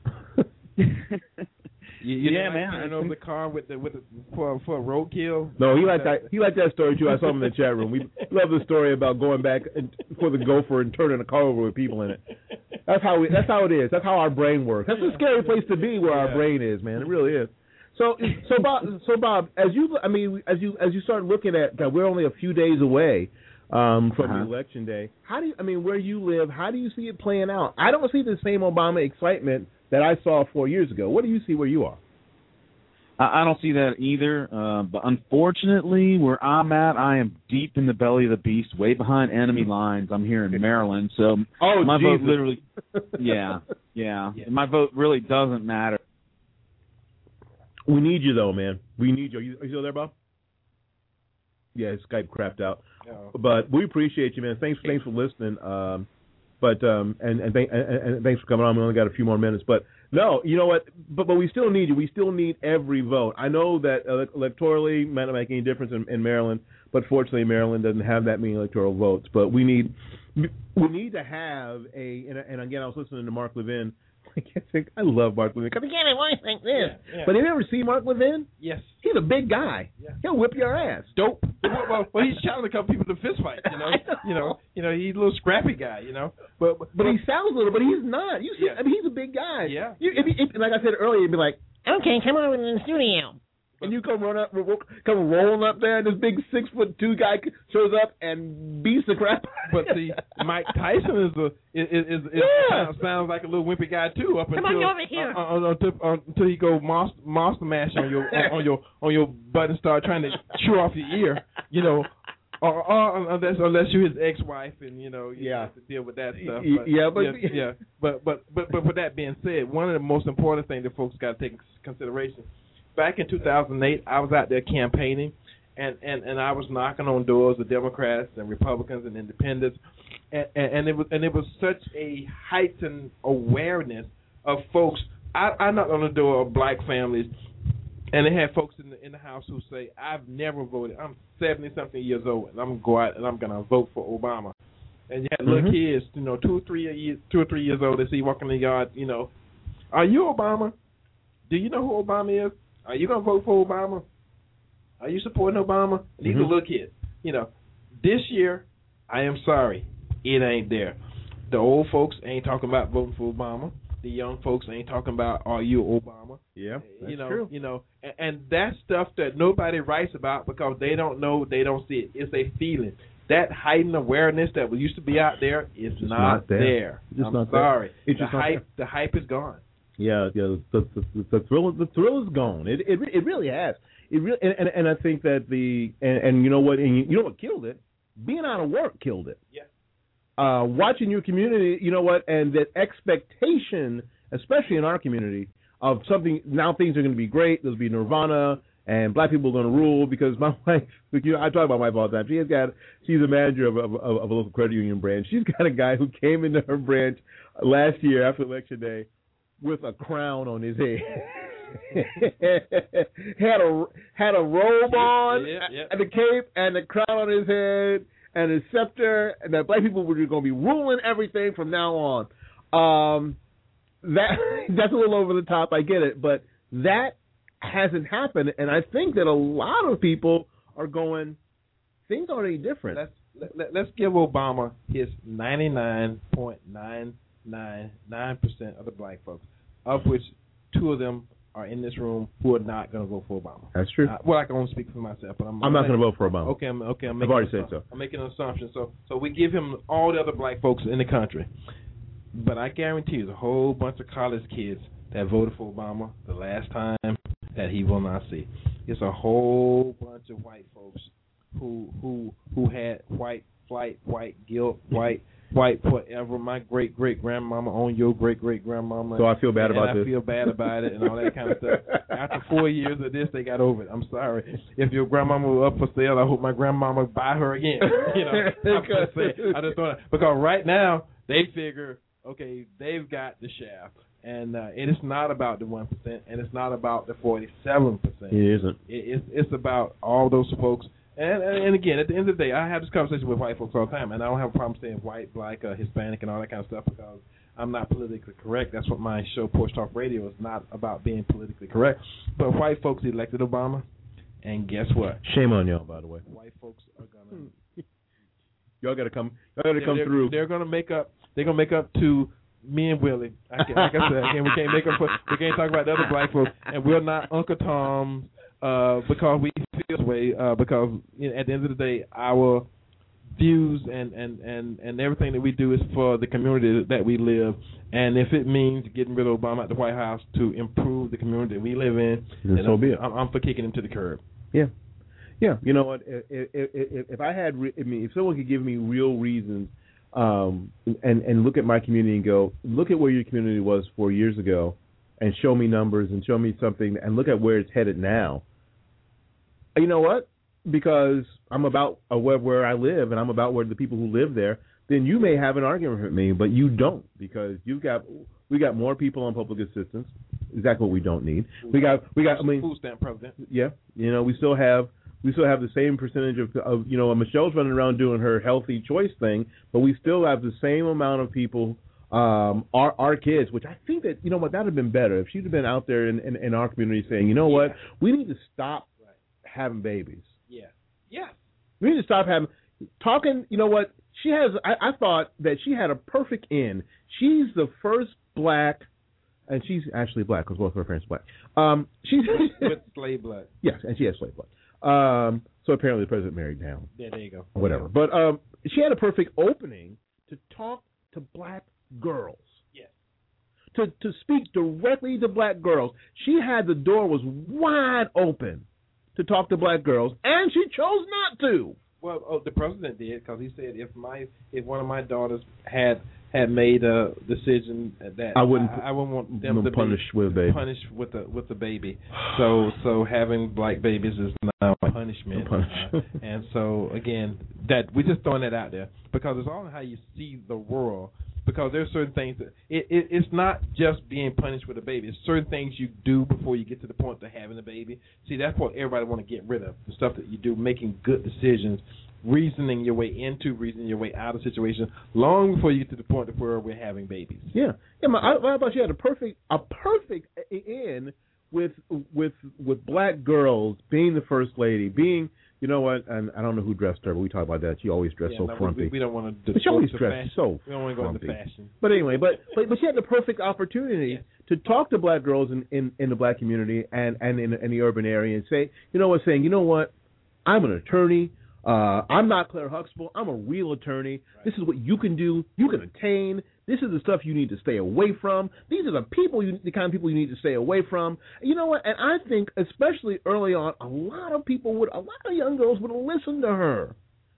Man. I know the car for a roadkill. No, he liked that story too. I saw him in the chat room. We love the story about going back for the gopher and turning a car over with people in it. That's how it is. That's how our brain works. That's a scary place to be where our brain is, man. It really is. So Bob, as you start looking at that, we're only a few days away from the election day. Where you live, how do you see it playing out? I don't see the same Obama excitement that I saw 4 years ago. What do you see where you are? I don't see that either. But unfortunately, where I'm at, I am deep in the belly of the beast, way behind enemy lines. I'm here in Maryland, so my vote literally, yeah. My vote really doesn't matter. We need you though, man. We need you. Are you still there, Bob? Yeah, Skype crapped out. Oh. But we appreciate you, man. Thanks for listening. But thanks for coming on. We only got a few more minutes, but no, you know what? But we still need you. We still need every vote. I know that electorally might not make any difference in Maryland, but fortunately Maryland doesn't have that many electoral votes. But we need to have and again I was listening to Mark Levin. I love Mark Levin. Because again, I always think this. Yeah. But have you ever seen Mark Levin? Yes. He's a big guy. Yeah. He'll whip your ass. Dope. Well, he's challenging a couple people to fist fight. He's a little scrappy guy. But he sounds little, but he's not. You see, he's a big guy. Yeah. If, like I said earlier, you'd be like, okay, come on in the studio. And you come rolling up there, and this big 6'2" guy shows up and beats the crap. But see, Mike Tyson sounds like a little wimpy guy too. Come on over here. Until he go monster mash on your butt and start trying to chew off your ear, or unless you're his ex-wife and you have to deal with that stuff. But with that being said, one of the most important things that folks got to take into consideration. Back in 2008, I was out there campaigning, and I was knocking on doors of Democrats and Republicans and Independents, and it was such a heightened awareness of folks. I knocked on the door of black families, and they had folks in the house who say, "I've never voted. I'm 70-something years old, and I'm going to go out and I'm going to vote for Obama." And you had little kids, 2 or 3 years old. They see you walking in the yard. Are you Obama? Do you know who Obama is? Are you going to vote for Obama? Are you supporting Obama? These are little kids. This year, I am sorry, it ain't there. The old folks ain't talking about voting for Obama. The young folks ain't talking about, are you Obama? Yeah, that's true. true. And that's stuff that nobody writes about because they don't know, they don't see it. It's a feeling. That heightened awareness that used to be out there is not there. I'm sorry. The hype is gone. Yeah, the thrill is gone. It really has. It really, and I think that and you know what, killed it? Being out of work killed it. Yeah. Watching your community, you know what, and that expectation, especially in our community, of something. Now things are going to be great. There'll be nirvana, and black people are going to rule. Because my wife, I talk about my wife all the time. She's a manager of a local credit union branch. She's got a guy who came into her branch last year after election day with a crown on his head. had a robe on, and the cape, and the crown on his head, and his scepter, and that black people were going to be ruling everything from now on. That's a little over the top. I get it, but that hasn't happened, and I think that a lot of people are going, things are already different. Let's give Obama his 99.999% of the black folks, of which 2 of them are in this room who are not going to vote for Obama. That's true. I can only speak for myself, but I'm not going to vote for Obama. Okay, I'm I've already said so. I'm making an assumption. So we give him all the other black folks in the country, but I guarantee you, there's a whole bunch of college kids that voted for Obama the last time that he will not see. It's a whole bunch of white folks who had white flight, white guilt, white forever. My great-great-grandmama owned your great-great-grandmama. So I feel bad about this. I feel bad about it and all that kind of stuff. After 4 years of this, they got over it. I'm sorry. If your grandmama was up for sale, I hope my grandmama buy her again. I'm just saying. I just don't, because right now they figure, okay, they've got the shaft. And it is not about the 1%, and it's not about the 47%. It isn't. It's about all those folks. And again, at the end of the day, I have this conversation with white folks all the time, and I don't have a problem saying white, black, Hispanic, and all that kind of stuff because I'm not politically correct. That's what my show, Porch Talk Radio, is not about being politically correct. But white folks elected Obama, and guess what? Shame on y'all, by the way. White folks are gonna. Y'all gotta come through. They're gonna make up. They're gonna make up to me and Willie. Like I said, again, we can't make up. We can't talk about the other black folks, and we're not Uncle Tom. Because we feel this way, because at the end of the day, our views and everything that we do is for the community that we live. And if it means getting rid of Obama at the White House to improve the community that we live in, then so be it. I'm for kicking him to the curb. Yeah. You know what? If I had, if someone could give me real reasons, and look at my community and go, look at where your community was 4 years ago, and show me numbers and show me something, and look at where it's headed now. You know what? Because I'm about where I live, and I'm about where the people who live there, then you may have an argument with me, but you don't, because we got more people on public assistance. Exactly what we don't need. We got. I mean, food stamp president. Yeah, we still have the same percentage of Michelle's running around doing her healthy choice thing, but we still have the same amount of people. Our kids, which I think that that would have been better if she'd have been out there in our community saying, what, we need to stop having babies. Yeah. We need to stop talking. You know what? She has. I thought that she had a perfect in. She's the first black, and she's actually black because both of her parents are black. She's with slave blood. Yes, and she has slave blood. So apparently the president married down. Yeah, there you go. Whatever. But she had a perfect opening to talk to black girls. Yes. To speak directly to black girls. She had the door was wide open to talk to black girls, and she chose not to. Well, the president did, because he said if one of my daughters had made a decision that I wouldn't want them to punish be with a baby. Punished with the baby. So having black babies is now a punishment. And so again, that we're just throwing that out there because it's all how you see the world. Because there's certain things that it's not just being punished with a baby. It's certain things you do before you get to the point of having a baby. See, that's what everybody want to get rid of. The stuff that you do, making good decisions, reasoning your way into, reasoning your way out of situations, long before you get to the point of where we're having babies. Yeah. How about she had a perfect in with black girls being the first lady, being You know what? And I don't know who dressed her, but we talked about that. She always dressed so frumpy. We don't want to. But she always dressed so We don't want to go into frumpy. fashion. But anyway, but she had the perfect opportunity to talk to black girls in the black community and in the urban area and say, you know what? I'm an attorney. I'm not Claire Huxtable. I'm a real attorney. Right. This is what you can do. You can attain. This is the stuff you need to stay away from. These are the kind of people you need to stay away from. You know what? And I think, especially early on, a lot of young girls would have listened to her.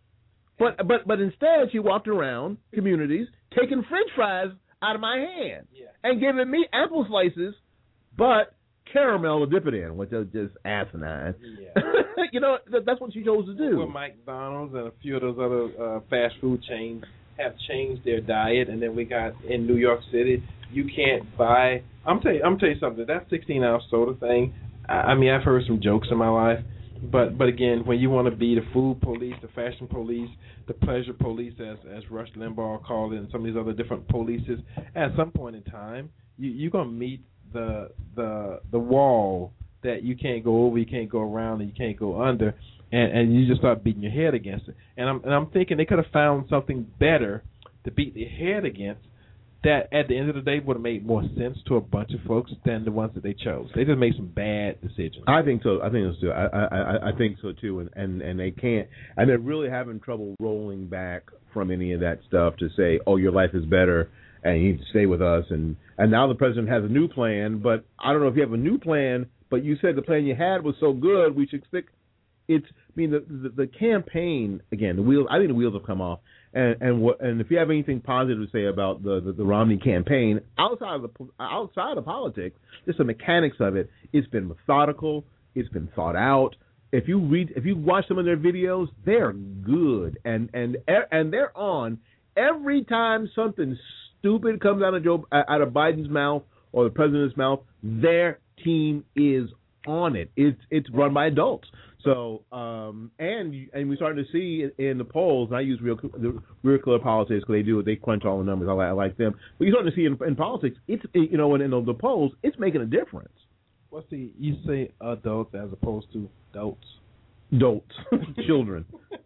But instead, she walked around communities taking French fries out of my hand and giving me apple slices, but caramel to dip it in, which is just asinine. Yeah. You know, that's what she chose to do. Well, McDonald's and a few of those other fast food chains have changed their diet, and then we got in New York City, you can't buy. I'm tell you something. That 16-ounce soda thing. I mean, I've heard some jokes in my life, but again, when you want to be the food police, the fashion police, the pleasure police, as Rush Limbaugh called it, and some of these other different polices, at some point in time, you're gonna meet the wall that you can't go over, you can't go around, and you can't go under, and you just start beating your head against it. And I'm thinking they could have found something better to beat their head against that at the end of the day would have made more sense to a bunch of folks than the ones that they chose. They just made some bad decisions. I think so. I think so too. I think so too. And they can't. And they're really having trouble rolling back from any of that stuff to say, oh, your life is better and you need to stay with us. And now the president has a new plan. But I don't know if you have a new plan. But you said the plan you had was so good, we should stick. The campaign again. I think the wheels have come off. And if you have anything positive to say about the Romney campaign outside of politics, just the mechanics of it, it's been methodical. It's been thought out. If you watch some of their videos, they're good, and they're on every time something stupid comes out of Biden's mouth or the president's mouth. Their team is on it. It's run by adults. So and we're starting to see in the polls. And I use Real Clear Politics because they crunch all the numbers. I like them. But you're starting to see in politics. It's in the polls. It's making a difference. You say adults as opposed to dolts? Dolts, children.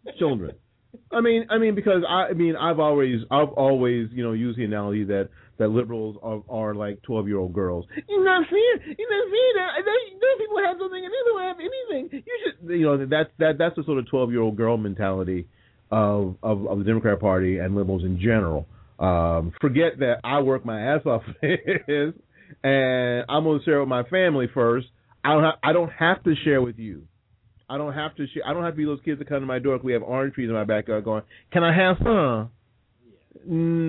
I mean because I've always used the analogy that liberals are like 12-year-old girls. You're not fair. Those people have something and they don't have anything. You should, that's the sort of 12-year-old girl mentality of the Democrat Party and liberals in general. Forget that I work my ass off for this, and I'm going to share with my family first. I don't have to share with you. I don't have to share. I don't have to be those kids that come to my door because we have orange trees in my backyard going, can I have some? Yeah.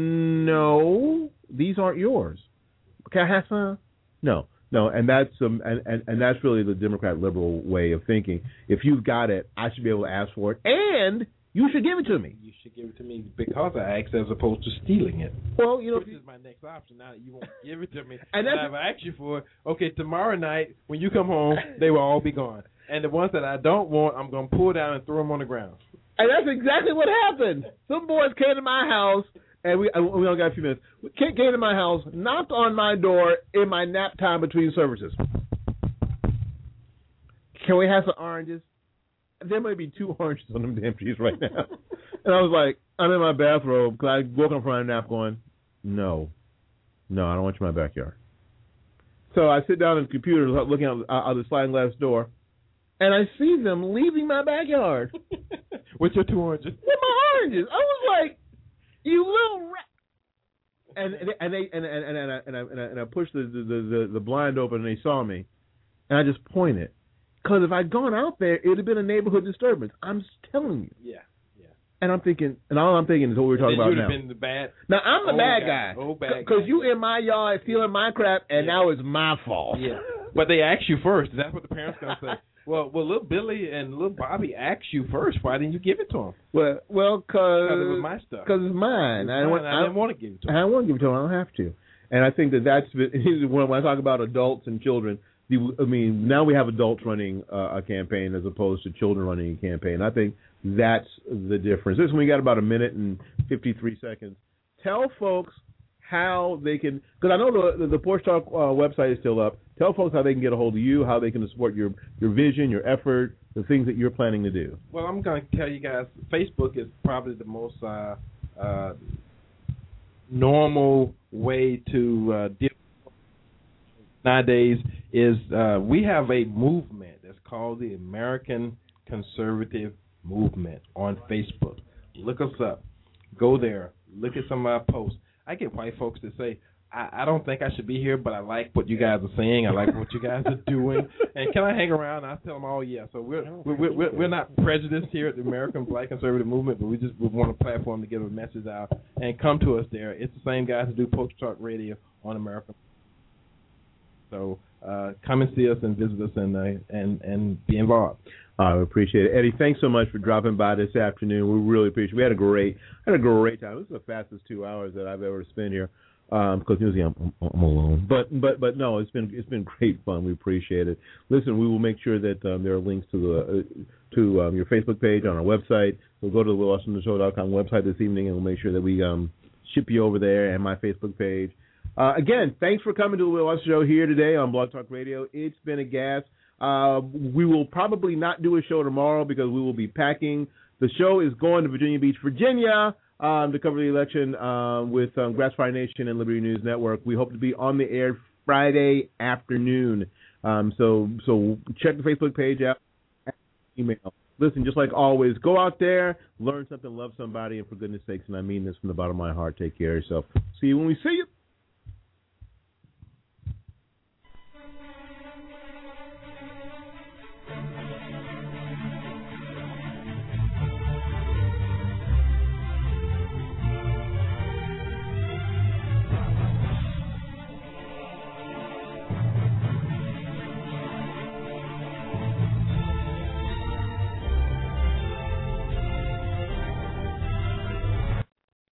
No, these aren't yours. Can I have some? No, and that's and that's really the Democrat liberal way of thinking. If you've got it, I should be able to ask for it, and you should give it to me. You should give it to me because I asked, as opposed to stealing it. Well, which is my next option. Now that you won't give it to me, and I've asked you for it. Okay, tomorrow night when you come home, they will all be gone. And the ones that I don't want, I'm going to pull down and throw them on the ground. And that's exactly what happened. Some boys came to my house, and we only got a few minutes. Came to my house, knocked on my door in my nap time between services. Can we have some oranges? There might be 2 oranges on them damn trees right now. And I was like, I'm in my bathrobe because I woke up from my nap going, no, I don't want you in my backyard. So I sit down at the computer looking out the sliding glass door. And I see them leaving my backyard with your 2 oranges. With my oranges, I was like, "You little rat!" And I pushed the blind open, and they saw me, and I just pointed. Because if I'd gone out there, it would have been a neighborhood disturbance. I'm telling you. Yeah. And I'm thinking, and all I'm thinking is what we're talking about now. You would have been the bad. Now I'm the bad guy. Because you in my yard stealing my crap, and now it's my fault. Yeah. But they asked you first. That's what the parents gonna say. Well, little Billy and little Bobby asked you first. Why didn't you give it to him? Well, because it was my stuff. Because it's mine. I didn't want to give it to him. I want to give it to him. I don't have to. And I think that's when I talk about adults and children. Now we have adults running a campaign as opposed to children running a campaign. I think that's the difference. This one we got about 1 minute and 53 seconds. Tell folks how they can, because I know the Porch Talk website is still up. Tell folks how they can get a hold of you, how they can support your vision, your effort, the things that you're planning to do. Well, I'm going to tell you guys, Facebook is probably the most normal way to deal nowadays. Is we have a movement that's called the American Conservative Movement on Facebook. Look us up. Go there. Look at some of our posts. I get white folks that say, I don't think I should be here, but I like what you guys are saying. I like what you guys are doing. And can I hang around? I tell them, oh, yeah. So we're not prejudiced here at the American Black Conservative Movement, but we want a platform to get a message out and come to us there. It's the same guys who do Porch Talk Radio on American. So come and see us and visit us and be involved. I appreciate it, Eddie. Thanks so much for dropping by this afternoon. We really appreciate it. We had a great time. This is the fastest 2 hours that I've ever spent here. Because usually I'm alone, but no, it's been great fun. We appreciate it. Listen, we will make sure that there are links to your Facebook page on our website. We'll go to the WillAustinShow.com website this evening, and we'll make sure that we ship you over there and my Facebook page. Again, thanks for coming to the Will Austin Show here today on Blog Talk Radio. It's been a gas. We will probably not do a show tomorrow because we will be packing. The show is going to Virginia Beach, Virginia, to cover the election with Grassfire Nation and Liberty News Network. We hope to be on the air Friday afternoon. So check the Facebook page out. Email. Listen, just like always, go out there, learn something, love somebody, and for goodness sakes, and I mean this from the bottom of my heart, take care of yourself. See you when we see you.